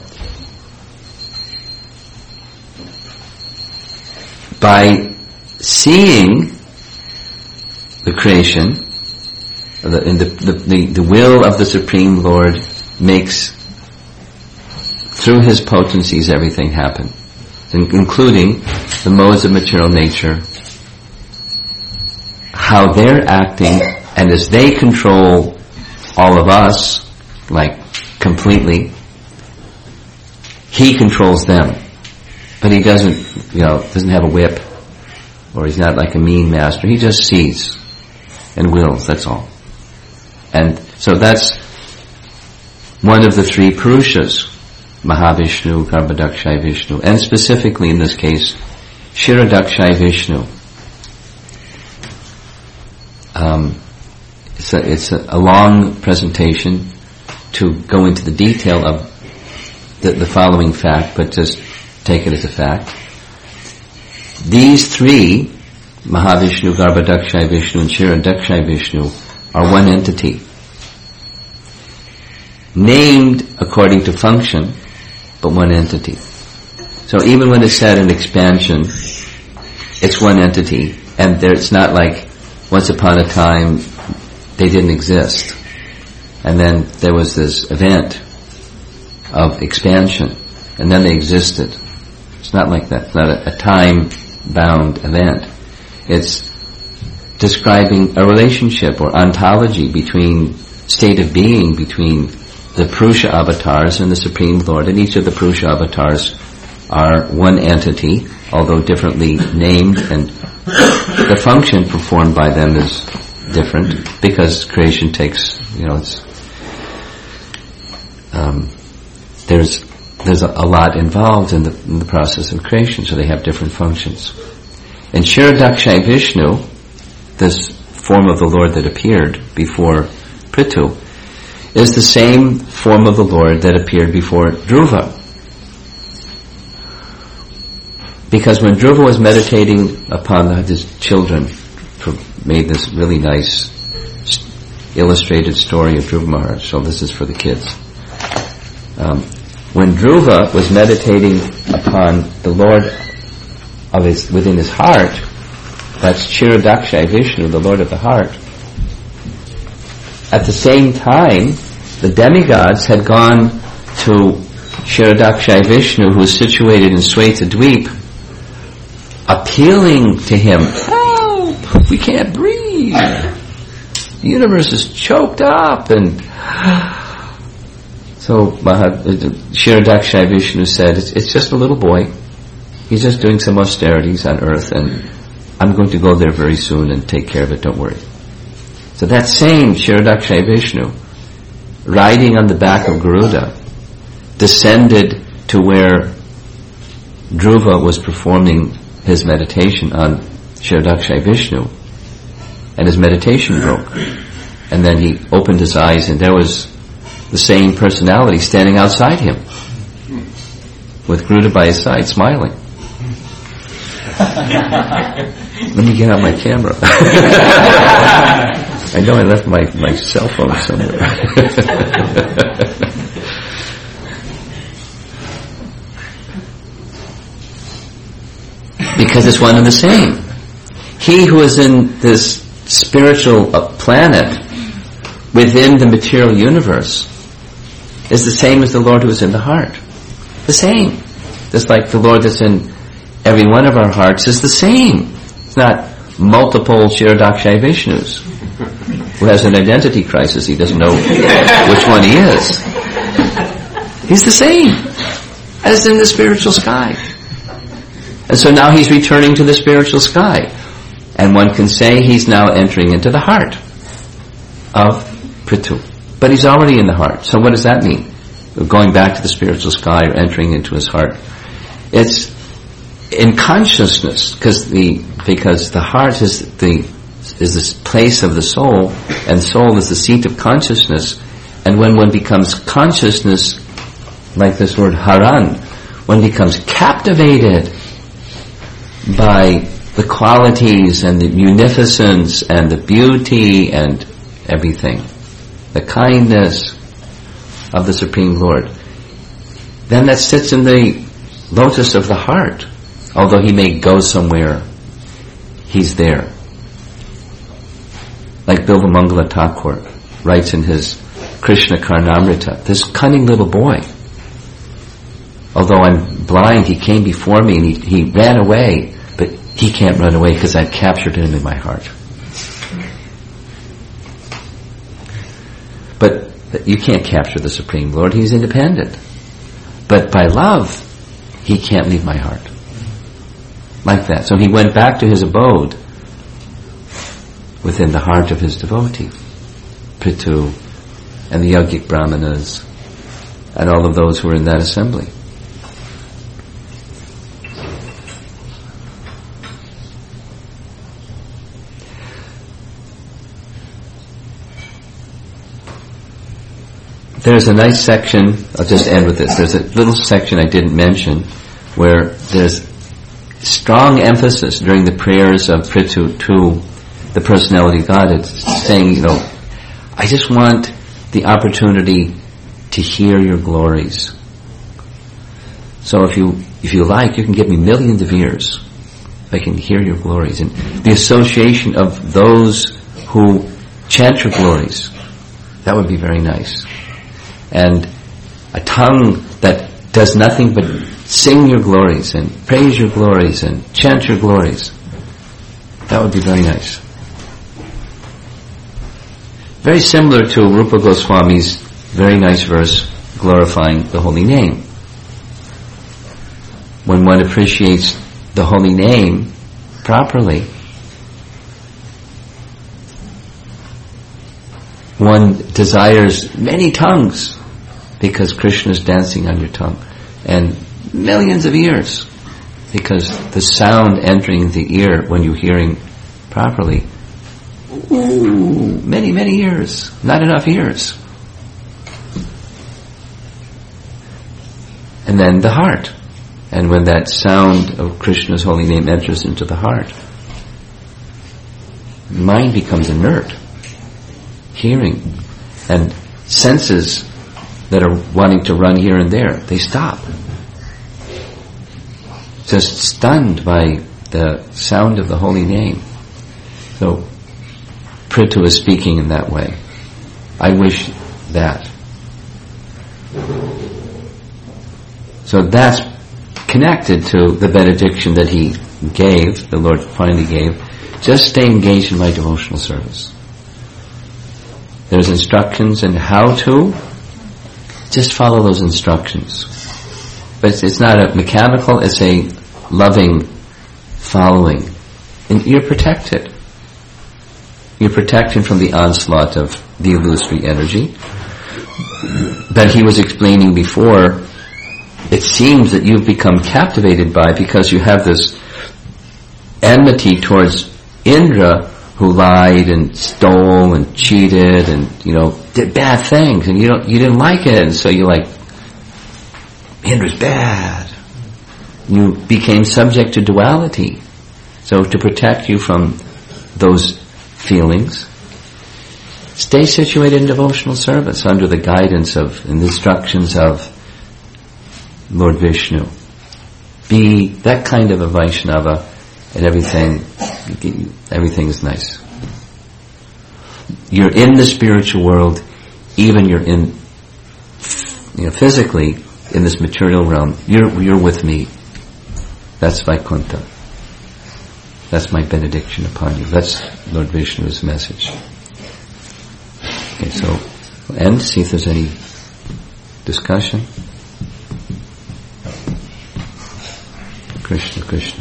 by seeing the creation, the will of the Supreme Lord makes, through his potencies, everything happen, including the modes of material nature how they're acting, and as they control all of us, like completely, he controls them. But he doesn't have a whip, or he's not like a mean master. He just sees and wills, that's all. And so that's one of the three Purushas, Mahavishnu, Garbhodakshayi Vishnu, and specifically in this case, Kshirodakshayi Vishnu. It's a long presentation to go into the detail of the following fact, but just take it as a fact. These three, Mahavishnu, Garbhodakshayi Vishnu, and Kshirodakshayi Vishnu, are one entity, named according to function, but one entity. So even when it's said in expansion, it's one entity, and it's not like once upon a time they didn't exist, and then there was this event of expansion, and then they existed. It's not like that. It's not a time-bound event. It's describing a relationship or ontology between state of being between the Purusha avatars and the Supreme Lord, and each of the Purusha avatars are one entity, although differently named, and the function performed by them is different because creation takes, there's a lot involved in the process of creation, so they have different functions. And Kshirodakshayi Vishnu, this form of the Lord that appeared before Prithu, is the same form of the Lord that appeared before Dhruva. Because when Dhruva was meditating upon his children, made this really nice illustrated story of Dhruva Maharaj, so this is for the kids. When Dhruva was meditating upon the Lord within his heart, that's Kshirodakshayi Vishnu, the Lord of the heart, at the same time, the demigods had gone to Kshirodakshayi Vishnu, who was situated in Sweta Dweep, appealing to him, "Help! We can't breathe. The universe is choked up." And so Kshirodakshayi Vishnu said, it's just a little boy. He's just doing some austerities on earth, and I'm going to go there very soon and take care of it, don't worry. So that same Kshirodakshayi Vishnu, riding on the back of Garuda, descended to where Dhruva was performing his meditation on Kshirodakshayi Vishnu, and his meditation broke. And then he opened his eyes, and there was the same personality standing outside him, with Garuda by his side, smiling. Let me get out my camera. I know I left my cell phone somewhere. Because it's one and the same. He who is in this spiritual planet within the material universe is the same as the Lord who is in the heart. The same. Just like the Lord that's in every one of our hearts is the same. It's not multiple Kshirodakshayi Vishnus who has an identity crisis. He doesn't know which one he is. He's the same as in the spiritual sky. And so now he's returning to the spiritual sky. And one can say he's now entering into the heart of Prithu. But he's already in the heart. So what does that mean? Going back to the spiritual sky or entering into his heart. It's in consciousness, because the heart is this place of the soul, and soul is the seat of consciousness. And when one becomes consciousness, like this word haran, one becomes captivated by the qualities and the munificence and the beauty and everything, the kindness of the Supreme Lord. Then that sits in the lotus of the heart. Although he may go somewhere, he's there. Like Bilvamangala Thakur writes in his Krishna Karnamrita, this cunning little boy, although I'm blind, he came before me and he ran away, but he can't run away because I've captured him in my heart. You can't capture the Supreme Lord. He's independent. But by love, he can't leave my heart. Like that. So he went back to his abode within the heart of his devotee, Prithu, and the Yogic Brahmanas, and all of those who were in that assembly. There's a nice section, I'll just end with this, there's a little section I didn't mention where there's strong emphasis during the prayers of Prithu to the personality of God. It's saying, I just want the opportunity to hear your glories. So if you like, you can give me millions of years. I can hear your glories. And the association of those who chant your glories, that would be very nice. And a tongue that does nothing but sing your glories and praise your glories and chant your glories, that would be very nice. Very similar to Rupa Goswami's very nice verse glorifying the holy name. When one appreciates the holy name properly, one desires many tongues because Krishna is dancing on your tongue, and millions of years because the sound entering the ear when you're hearing properly, many, many years, not enough years. And then the heart. And when that sound of Krishna's holy name enters into the heart, mind becomes inert. Hearing and senses that are wanting to run here and there, they stop. Just stunned by the sound of the holy name. So Prithu is speaking in that way. I wish that. So that's connected to the benediction that he gave, the Lord finally gave. Just stay engaged in my devotional service. There's instructions in how to. Just follow those instructions. But it's not a mechanical, it's a loving following. And you're protected. You're protected from the onslaught of the illusory energy that he was explaining before. It seems that you've become captivated by because you have this enmity towards Indra, who lied and stole and cheated and did bad things, and you didn't like it, and so you're like, Indra's bad. You became subject to duality. So to protect you from those feelings, stay situated in devotional service under the guidance of and the instructions of Lord Vishnu. Be that kind of a Vaishnava, and everything is nice. You're in the spiritual world, even you're in, physically in this material realm. You're with me. That's Vaikuntha. That's my benediction upon you. That's Lord Vishnu's message. Okay, so we'll end. See if there's any discussion. Krishna, Krishna.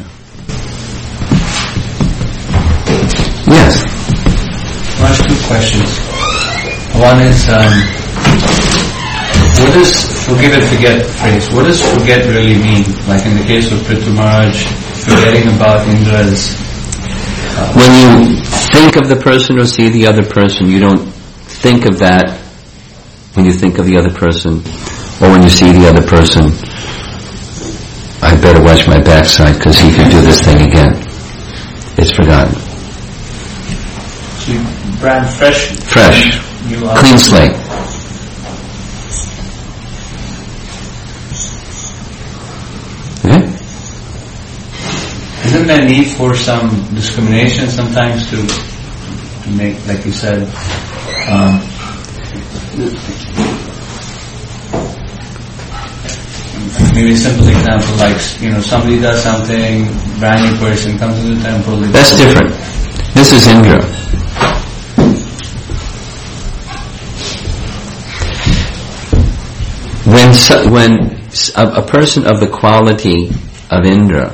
Yes. I have two questions. One is, what does forgive and forget phrase? What does forget really mean? Like in the case of Prithu Maharaj, forgetting about Indra's. When you think of the person or see the other person, you don't think of that when you think of the other person, or when you see the other person. I better watch my backside because he could do this thing again. It's forgotten. So you brand fresh. Fresh. Clean slate. Okay? Isn't there need for some discrimination sometimes to make, like you said, maybe a simple example, like, somebody does something, brand new person comes to the temple. That's different. This is Indra. When a person of the quality of Indra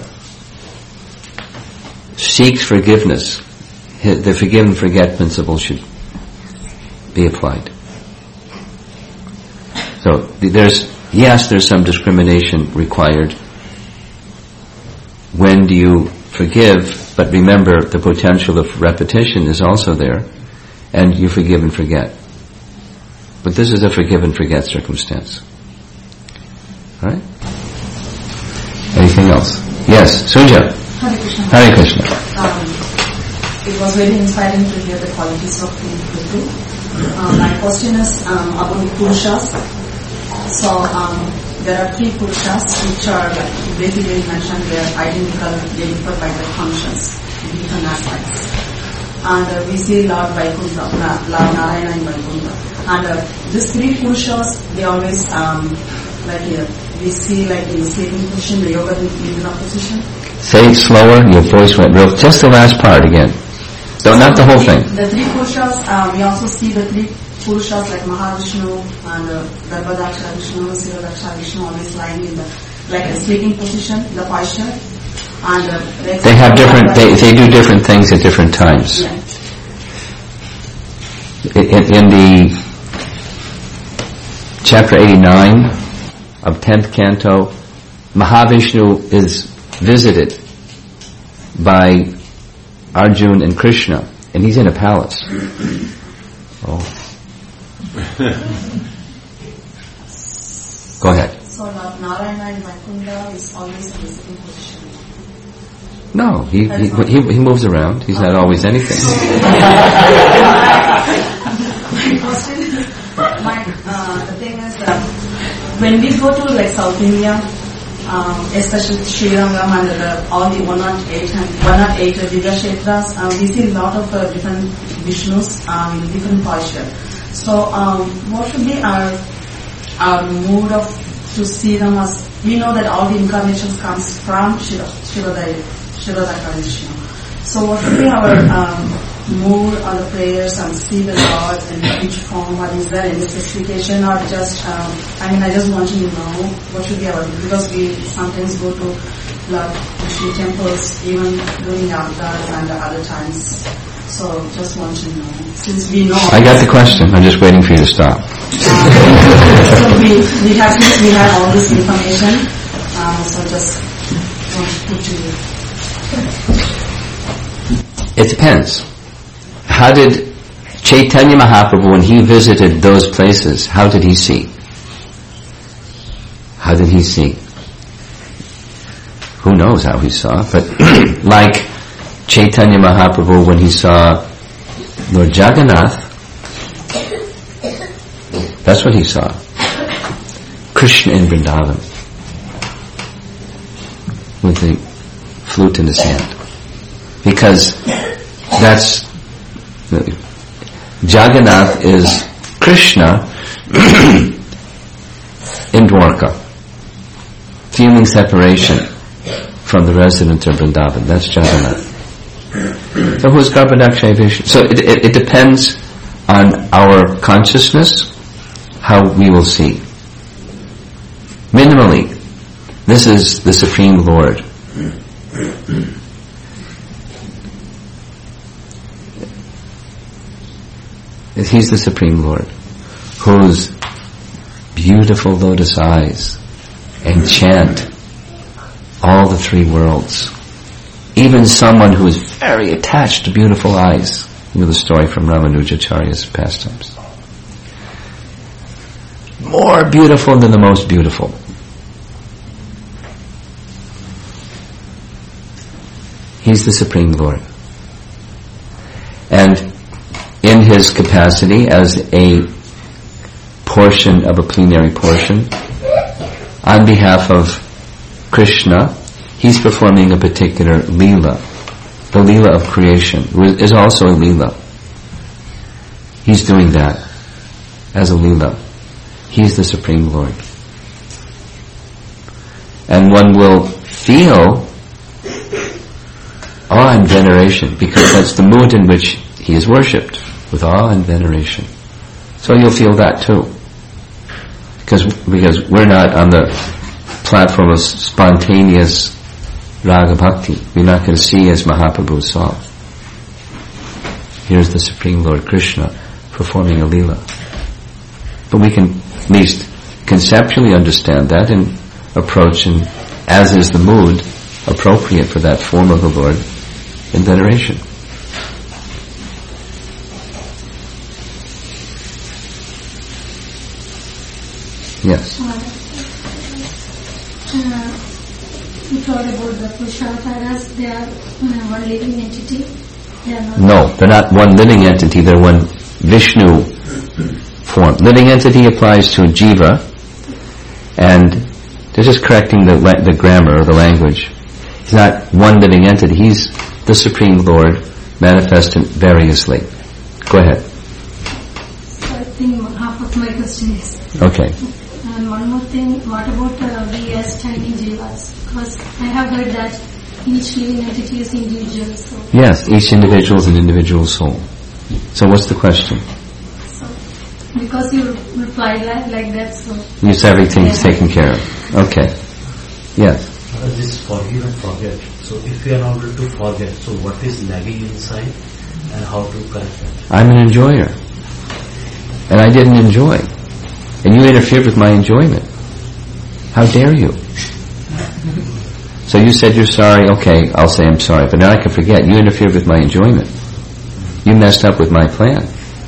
seeks forgiveness, the forgive and forget principle should be applied. So there's some discrimination required. When do you forgive? But remember, the potential of repetition is also there, and you forgive and forget. But this is a forgive and forget circumstance. All right? Anything else? Yes, Sunja. Hare Krishna. Hare Krishna. It was very inspiring to hear the qualities of Prithu. My question is about Purushas. So there are 3 Purushas which are basically mentioned, they are identified by the functions in different aspects. And we see Lord Vaikuntha, Lord Narayana and Vaikuntha. And these 3 Purushas, they always we see like in the sleeping position, the yoga nidra position. Say it slower, your voice went real. Just the last part again. So not the whole thing. The 3 Purushas, we also see the 3 Purushas like Mahavishnu and Garbhadaksha Vishnu, Siradaksha Vishnu always lying in a sleeping position, the posture. And they have different. They do different things at different times. Yeah. In the chapter 89 of 10th canto, Mahavishnu is visited by Arjuna and Krishna, and he's in a palace. Oh. Go ahead. So Narayana and Vaikuntha is always in the sitting position. No, he moves around. He's not always anything. The thing is when we go to like South India, especially Sri Rangam and all the 108 Divya Kshetras, we see a lot of different Vishnus in different posture. So what should be our mood of to see them as, we know that all the incarnations comes from Shirodaka Vishnu. So what should be our mood on the prayers and see the Lord in each form? Or is there any specification or just, I just want to know what should be our, because we sometimes go to Lord Vishnu temples even during avatars and other times. So just want to know, since we know. I got the question. I'm just waiting for you to stop. So we have all this information. So just want to put to you. It depends. How did Chaitanya Mahaprabhu, when he visited those places, how did he see? How did he see? Who knows how he saw, but like Chaitanya Mahaprabhu when he saw Lord Jagannath, that's what he saw. Krishna in Vrindavan with the flute in his hand. Because that's Jagannath is Krishna in Dwarka, feeling separation from the resident of Vrindavan. That's Jagannath. So who is Garbhadaksha Vishnu? So it depends on our consciousness, how we will see. Minimally, this is the Supreme Lord. He's the Supreme Lord, whose beautiful lotus eyes enchant all the 3 worlds. Even someone who is very attached to beautiful eyes. You know the story from Ramanujacharya's pastimes. More beautiful than the most beautiful. He's the Supreme Lord. And in his capacity as a portion of a plenary portion, on behalf of Krishna, he's performing a particular Leela. The Leela of creation is also a Leela. He's doing that as a Leela. He's the Supreme Lord. And one will feel awe and veneration, because that's the mood in which he is worshipped, with awe and veneration. So you'll feel that too. because we're not on the platform of spontaneous raga bhakti. We're not going to see as Mahaprabhu saw. Here's the Supreme Lord Krishna performing a lila. But we can at least conceptually understand that and approach, and as is the mood appropriate for that form of the Lord in veneration. Yes. You thought about the Purushavatas, they are one living entity. They are not. No, they're not one living entity, they're one Vishnu form. Living entity applies to Jiva, and they're just correcting the grammar or the language. He's not one living entity, he's the Supreme Lord manifested variously. Go ahead. So I think half of my question is. Okay. And one more thing, what about we as tiny jivas? Because I have heard that each living entity is individual. So Yes, each individual is an individual soul. So what's the question? because you replied like that, so Yes, everything's taken care of. Okay. Yes. This forgive and forget. So if we are not able to forget, so what is lagging inside and how to correct that? I'm an enjoyer. And I didn't enjoy. And you interfered with my enjoyment. How dare you? So you said you're sorry, okay, I'll say I'm sorry, but now I can forget. You interfered with my enjoyment. You messed up with my plan.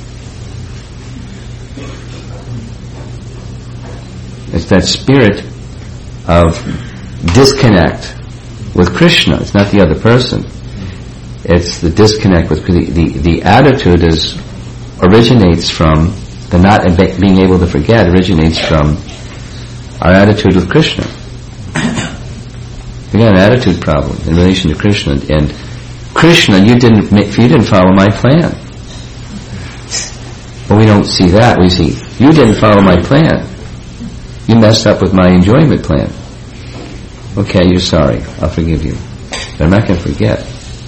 It's that spirit of disconnect with Krishna. It's not the other person. It's the disconnect with the attitude originates from the not being able to forget originates from our attitude with Krishna. We got an attitude problem in relation to Krishna, and Krishna, you didn't follow my plan. But we don't see that. We see you didn't follow my plan. You messed up with my enjoyment plan. Okay, you're sorry. I'll forgive you. But I'm not going to forget.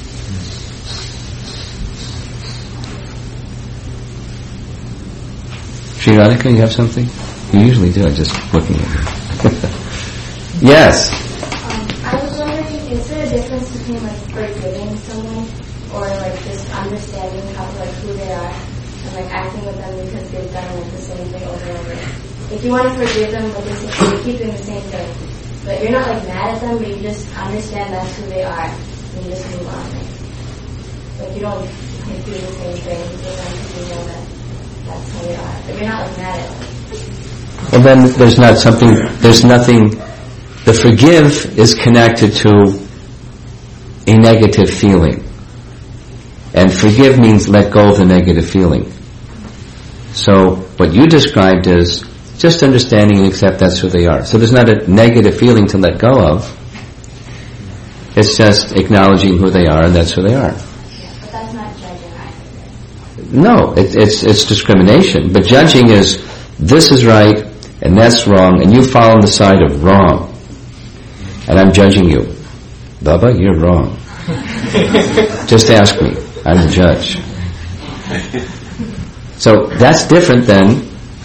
Sri Radhika, you have something? You usually do. I'm just looking at you. Yes. I was wondering, is there a difference between like forgiving someone or like just understanding how like who they are and like acting with them because they've done like the same thing over and over? If you want to forgive them, but they keep doing the same thing, but you're not like mad at them, but you just understand that's who they are and you just move on. Like you don't like, do the same thing because you know that that's how they are, but you're not like mad at them. Well, then there's nothing. The forgive is connected to a negative feeling. And forgive means let go of the negative feeling. So what you described is just understanding and accept that's who they are. So there's not a negative feeling to let go of. It's just acknowledging who they are, and that's who they are. Yeah, but that's not judging either. No, it's discrimination. But judging is, this is right, and that's wrong, and you fall on the side of wrong. And I'm judging you. Baba, you're wrong. Just ask me. I'm the judge. So that's different than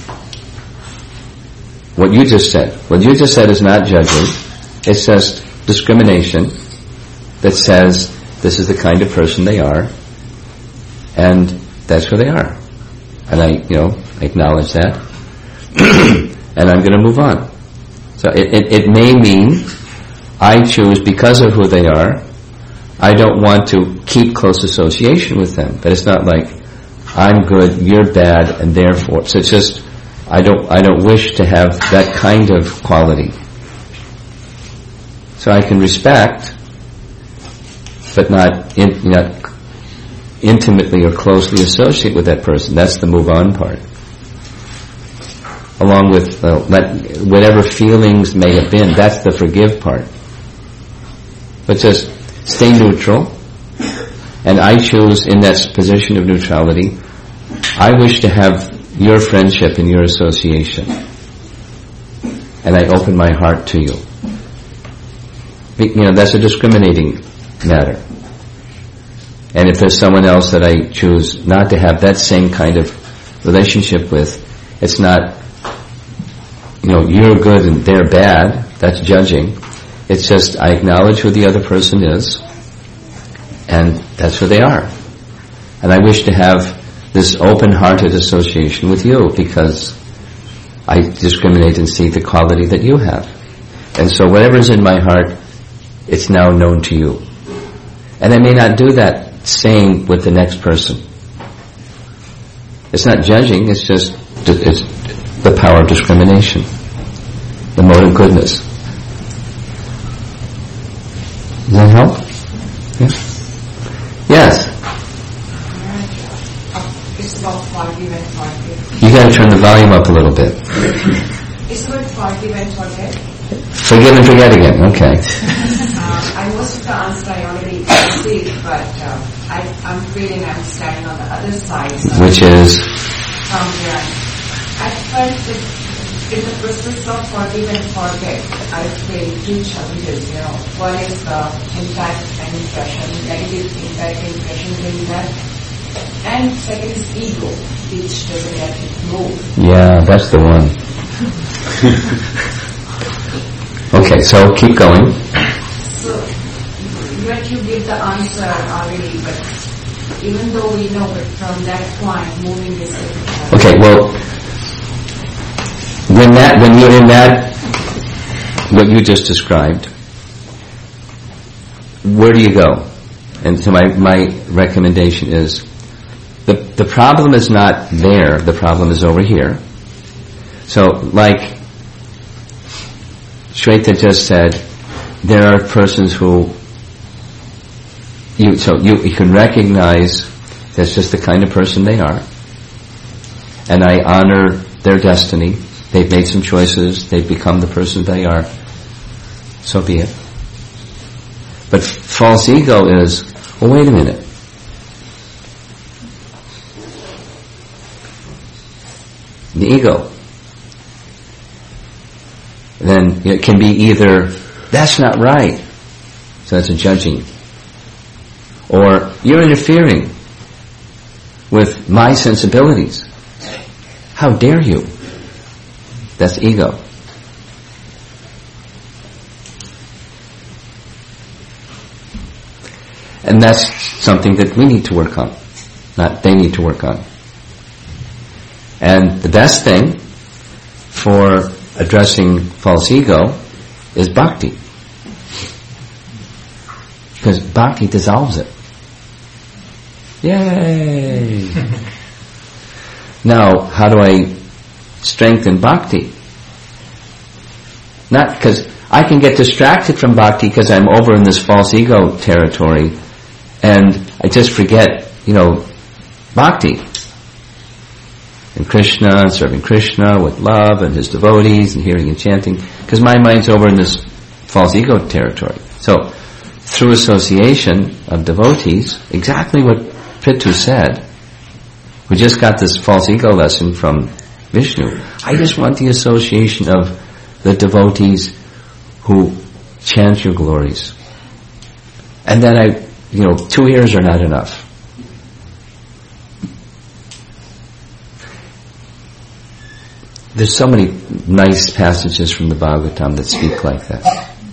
what you just said. What you just said is not judging. It's just discrimination that says this is the kind of person they are, and that's who they are. And I acknowledge that. And I'm going to move on. So it may mean I choose, because of who they are, I don't want to keep close association with them. But it's not like I'm good, you're bad, and therefore. So it's just I don't wish to have that kind of quality. So I can respect, but not intimately or closely associate with that person. That's the move on part. Along with whatever feelings may have been, that's the forgive part. But just stay neutral, and I choose in that position of neutrality, I wish to have your friendship and your association, and I open my heart to you. That's a discriminating matter. And if there's someone else that I choose not to have that same kind of relationship with, it's not you're good and they're bad. That's judging. It's just I acknowledge who the other person is, and that's who they are. And I wish to have this open-hearted association with you because I discriminate and see the quality that you have. And so whatever's in my heart, it's now known to you. And I may not do that same with the next person. It's not judging, it's just it's the power of discrimination, the mode of goodness. Does that help? Yes? It's about forgive and forget. You got to turn the volume up a little bit. It's about forgive and forget. Forgive and forget again, okay. Most of the answer I already received, but I'm feeling I'm standing on the other side. Which is? From here. At first, in the process of forgive and forget, I feel two challenges, One is the impact and impression, negative impact and impression being that. And second is ego, which doesn't let it move. Yeah, that's the one. Okay, so keep going. So, yet you give the answer already, but even though we know it from that point, moving is difficult. Okay, well, when you're in that, what you just described, where do you go? And so my recommendation is, the problem is not there, the problem is over here. So, like Shweta just said, there are persons who you can recognize that's just the kind of person they are, and I honor their destiny. They've made some choices, they've become the person they are, so be it. But false ego is, well, wait a minute. The ego. Then it can be either, that's not right, so that's a judging. Or, you're interfering with my sensibilities. How dare you? That's ego. And that's something that we need to work on, not they need to work on. And the best thing for addressing false ego is bhakti. Because bhakti dissolves it. Yay! Now, how do I strengthen bhakti? Not because I can get distracted from bhakti because I'm over in this false ego territory and I just forget, bhakti. And Krishna, and serving Krishna with love and his devotees and hearing and chanting, because my mind's over in this false ego territory. So, through association of devotees, exactly what Prithu said, we just got this false ego lesson from Vishnu. I just want the association of the devotees who chant your glories. And then 2 ears are not enough. There's so many nice passages from the Bhagavatam that speak like that.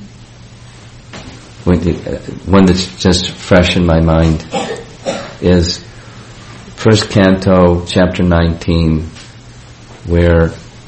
One that's just fresh in my mind is first canto, chapter 19, where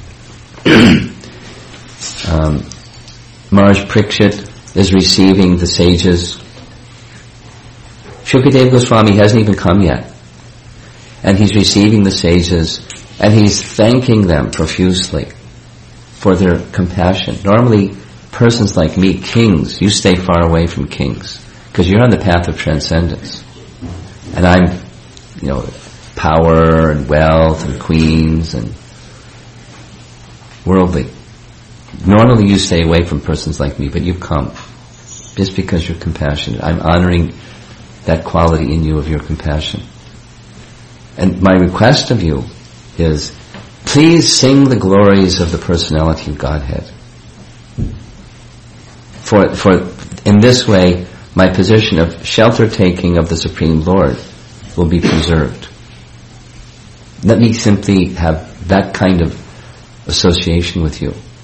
Maharaj Parikshit is receiving the sages. Shukadeva Goswami hasn't even come yet. And he's receiving the sages, and he's thanking them profusely for their compassion. Normally, persons like me, kings, you stay far away from kings, because you're on the path of transcendence. And I'm, power and wealth and queens and worldly. Normally you stay away from persons like me, but you come just because you're compassionate. I'm honoring that quality in you of your compassion. And my request of you is, please sing the glories of the personality of Godhead. For in this way, my position of shelter taking of the Supreme Lord will be preserved. Let me simply have that kind of association with you.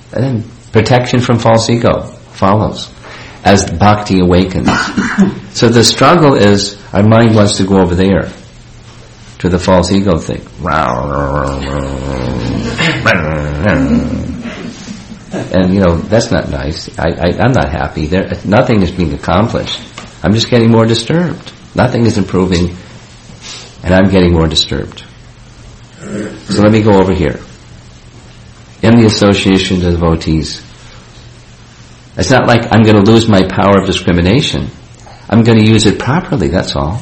And then protection from false ego follows as bhakti awakens. So the struggle is, our mind wants to go over there to the false ego thing. And that's not nice. I'm not happy. Nothing is being accomplished. I'm just getting more disturbed. Nothing is improving, and I'm getting more disturbed. So let me go over here. In the association of devotees, it's not like I'm going to lose my power of discrimination. I'm going to use it properly, that's all.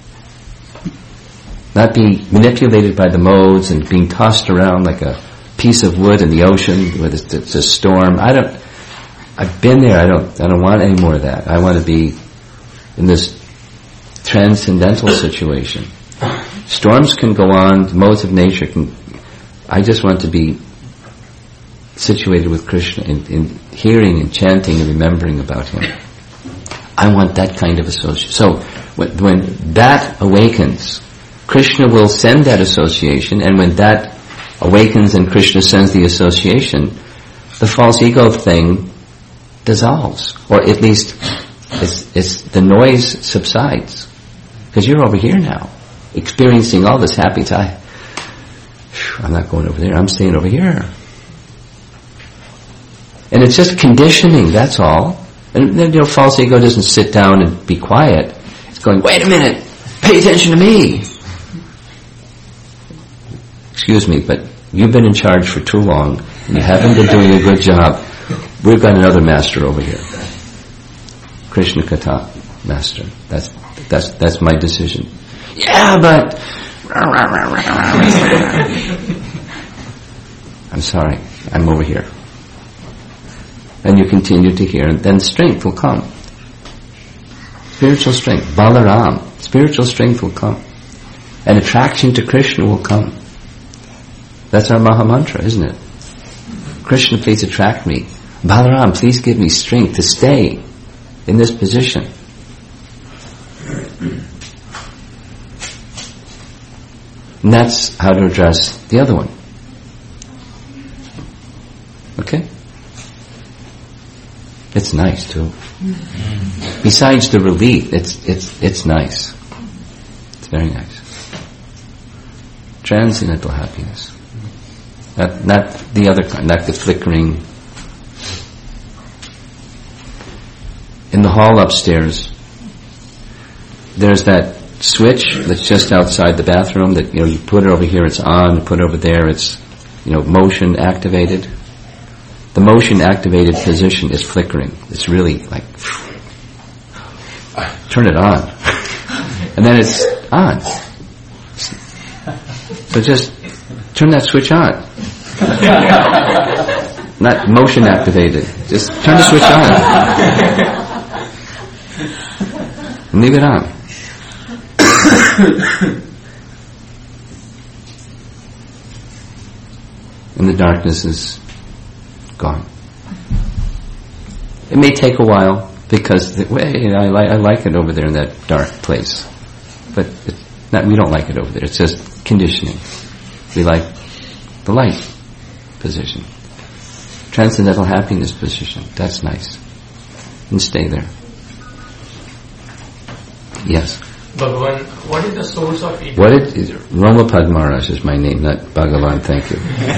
Not be manipulated by the modes and being tossed around like a piece of wood in the ocean where it's a storm. I've been there. I don't want any more of that. I want to be in this transcendental situation. Storms can go on, modes of nature can. I just want to be situated with Krishna in hearing and chanting and remembering about Him. I want that kind of association. So when that awakens, Krishna will send that association, and when that awakens and Krishna sends the association, the false ego thing dissolves, or at least it's the noise subsides, because you're over here now, experiencing all this happy time. I'm not going over there. I'm staying over here, and it's just conditioning. That's all. And then false ego doesn't sit down and be quiet. It's going, wait a minute, pay attention to me. Excuse me, but you've been in charge for too long, and you haven't been doing a good job. We've got another master over here, Krishna Katha master. That's my decision. Yeah, but I'm sorry, I'm over here. And you continue to hear, and then strength will come. Spiritual strength, Balaram, spiritual strength will come. And attraction to Krishna will come. That's our Maha Mantra, isn't it? Krishna, please attract me. Balaram, please give me strength to stay in this position. And that's how to address the other one. Okay? It's nice too. Besides the relief, it's nice. It's very nice. Transcendental happiness. Not the other kind, not the flickering. In the hall upstairs, there's that switch that's just outside the bathroom that, you put it over here, it's on, you put it over there, it's, motion activated. The motion activated position is flickering. It's really like, turn it on. And then it's on. So just turn that switch on. Not motion activated. Just turn the switch on. And leave it on. And the darkness is gone. It may take a while because I like it over there in that dark place, but we don't like it over there. It's just conditioning. We like the light position, transcendental happiness position. That's nice, and stay there. Yes. Bhagavan, what is the source of ego? Ramapad Maharaj is my name, not Bhagavan. Thank you.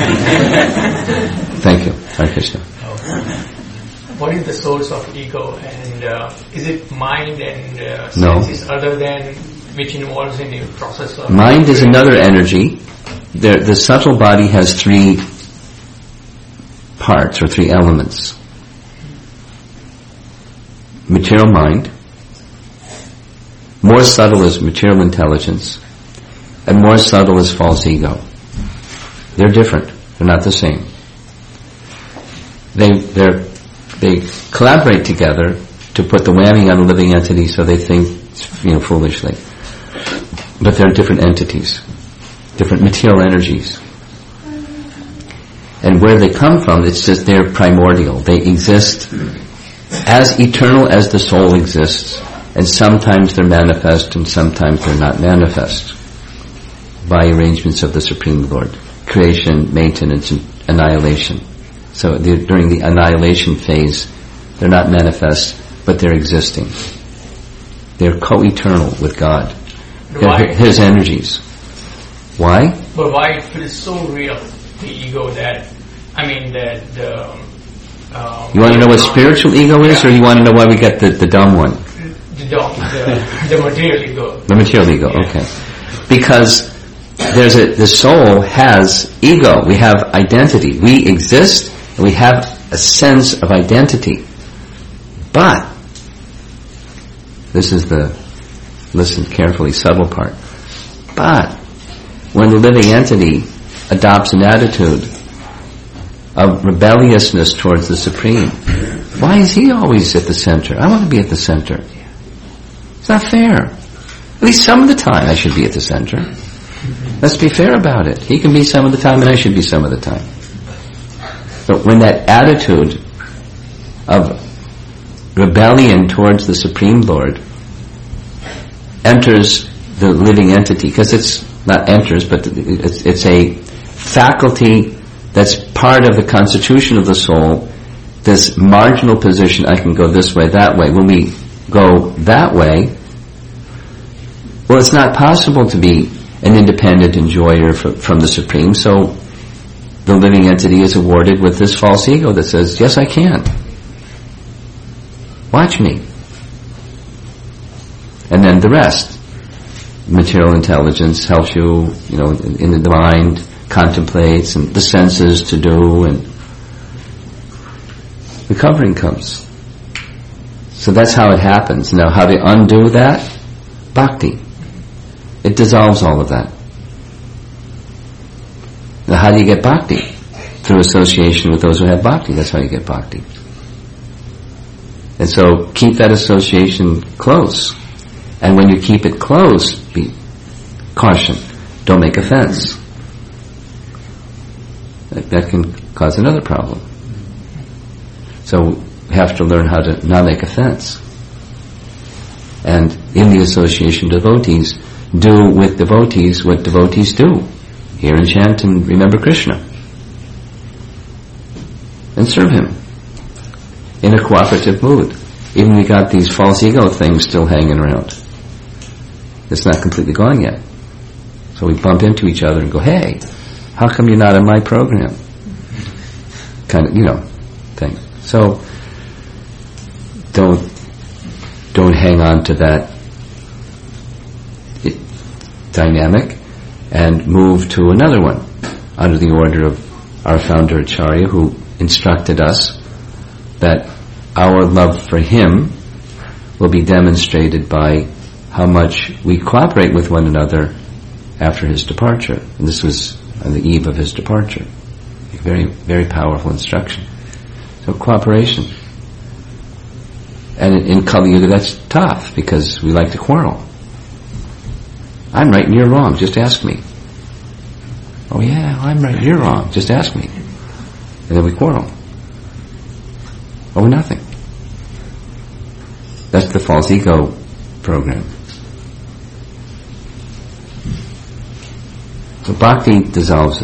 Thank you. Hare Krishna. What is the source of ego, and is it mind and No. senses other than which involves in the process of... Mind is another energy. The subtle body has 3 parts or 3 elements. Material mind. More subtle is material intelligence, and more subtle is false ego. They're different. They're not the same. They collaborate together to put the whammy on a living entity, so they think, foolishly. But they're different entities, different material energies. And where they come from, it's just they're primordial. They exist as eternal as the soul exists. And sometimes they're manifest and sometimes they're not manifest by arrangements of the Supreme Lord. Creation, maintenance, and annihilation. So during the annihilation phase, they're not manifest, but they're existing. They're co-eternal with God. They're His energies. Why? But why it feels so real, the ego, that, I mean, that the... you want to know what spiritual ego is, or you want to know why we get the dumb one? The material ego. The material ego, okay. Because the soul has ego. We have identity. We exist, and we have a sense of identity. But, this is the, listen carefully, subtle part. But, when the living entity adopts an attitude of rebelliousness towards the Supreme, why is he always at the center? I want to be at the center. It's not fair. At least some of the time I should be at the center. Let's be fair about it. He can be some of the time and I should be some of the time. But when that attitude of rebellion towards the Supreme Lord enters the living entity, because it's not enters, but it's a faculty that's part of the constitution of the soul, this marginal position, I can go this way, that way. When we go that way, well, it's not possible to be an independent enjoyer from the Supreme, so the living entity is awarded with this false ego that says, yes, I can. Watch me. And then the rest. Material intelligence helps you, in the mind, contemplates, and the senses to do, and the covering comes. So that's how it happens. Now, how to undo that? Bhakti. It dissolves all of that. Now, how do you get bhakti? Through association with those who have bhakti. That's how you get bhakti. And so, keep that association close. And when you keep it close, be caution. Don't make offense. That can cause another problem. So we have to learn how to not make offense. And in the association, devotees do with devotees what devotees do. Hear and chant and remember Krishna. And serve Him in a cooperative mood. Even we got these false ego things still hanging around. It's not completely gone yet. So we bump into each other and go, hey, how come you're not in my program? Kind of, thing. So don't hang on to that dynamic and move to another one under the order of our founder Acharya, who instructed us that our love for him will be demonstrated by how much we cooperate with one another after his departure. And this was on the eve of his departure. A very, very powerful instruction. So cooperation. And in Kali Yuga that's tough because we like to quarrel. I'm right and you're wrong, just ask me. Oh yeah, I'm right and you're wrong, just ask me. And then we quarrel. Over nothing. That's the false ego program. So bhakti dissolves it.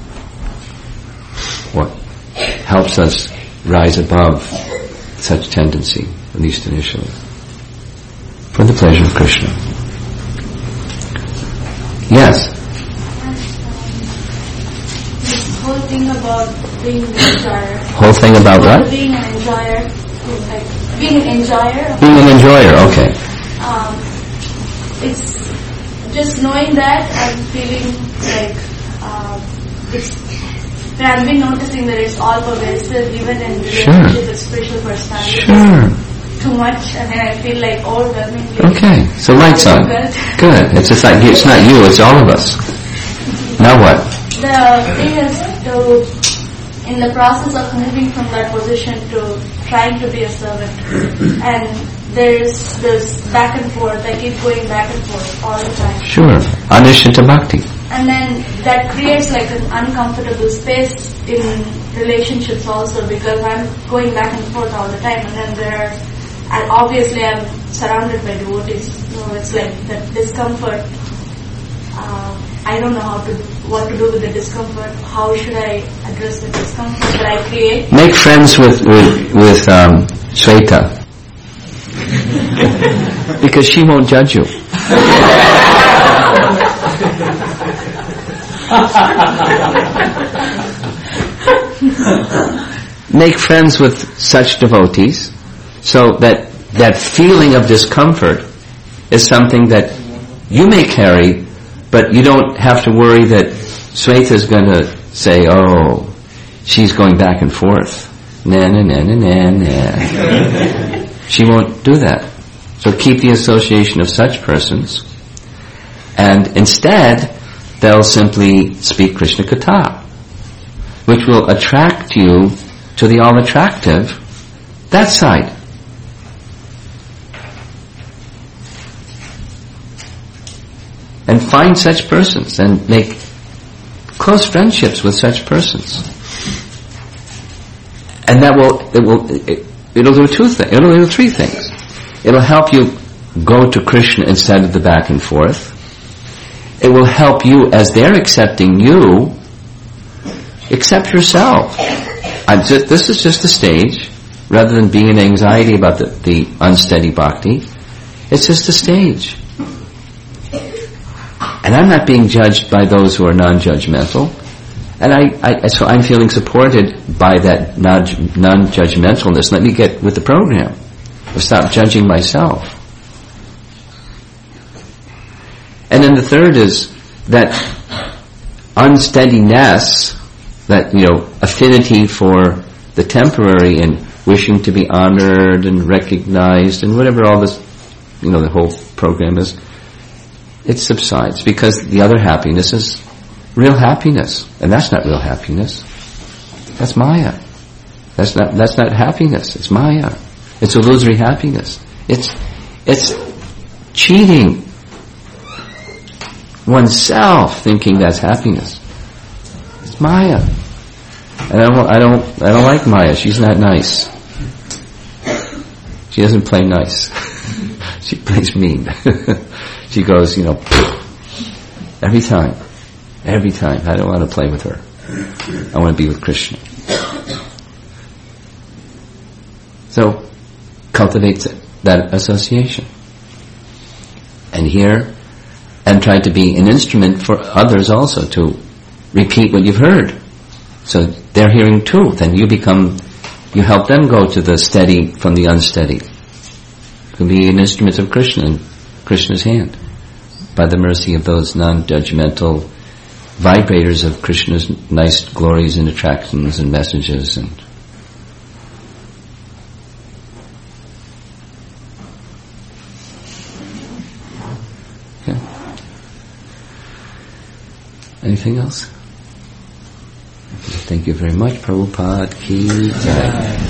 What helps us rise above such tendency, at least initially. For the pleasure of Krishna. Yes? This whole thing about being an enjoyer. Whole thing about what? Being an enjoyer. Like being an enjoyer. Being an enjoyer, okay. It's just knowing that I'm feeling like I've been noticing that it's all pervasive, even in relationship with spiritual personality. Sure. Too much, and then I feel like overwhelmingly. Okay, so lights on. Good. It's just like it's not you, it's all of us. Now what? The thing is in the process of moving from that position to trying to be a servant, and there's this back and forth. I keep going back and forth all the time. Sure. Anishita Bhakti. And then that creates like an uncomfortable space in relationships also, because I'm going back and forth all the time, and then and obviously I'm surrounded by devotees. So it's like that discomfort. I don't know how to what to do with the discomfort. How should I address the discomfort that I create? Make friends with Shweta. Because she won't judge you. Make friends with such devotees so that that feeling of discomfort is something that you may carry, but you don't have to worry that Shweta is going to say, oh, she's going back and forth. Na na na na na na. She won't do that. So keep the association of such persons, and instead they'll simply speak Krishna Katha, which will attract you to the all-attractive, that side. And find such persons and make close friendships with such persons. And it'll do two things. It'll do three things. It'll help you go to Krishna instead of the back and forth. It will help you, as they're accepting you, accept yourself. This is just a stage, rather than being in anxiety about the unsteady bhakti. It's just a stage. And I'm not being judged by those who are non-judgmental. And so I'm feeling supported by that non-judgmentalness. Let me get with the program. Or stop judging myself. And then the third is that unsteadiness, that, affinity for the temporary and wishing to be honored and recognized and whatever all this, the whole program is, it subsides because the other happiness is real happiness. And that's not real happiness. That's Maya. That's not happiness. It's Maya. It's illusory happiness. It's cheating oneself, thinking that's happiness. It's Maya. And I don't like Maya. She's not nice. She doesn't play nice. She plays mean. She goes, every time. Every time. I don't want to play with her. I want to be with Krishna. So, cultivate that association. And try to be an instrument for others also to repeat what you've heard. So they're hearing too. Then you help them go to the steady from the unsteady. You can be an instrument of Krishna in Krishna's hand by the mercy of those non-judgmental vibrators of Krishna's nice glories and attractions and messages. And okay. Anything else? Thank you very much. Prabhupada ki jai.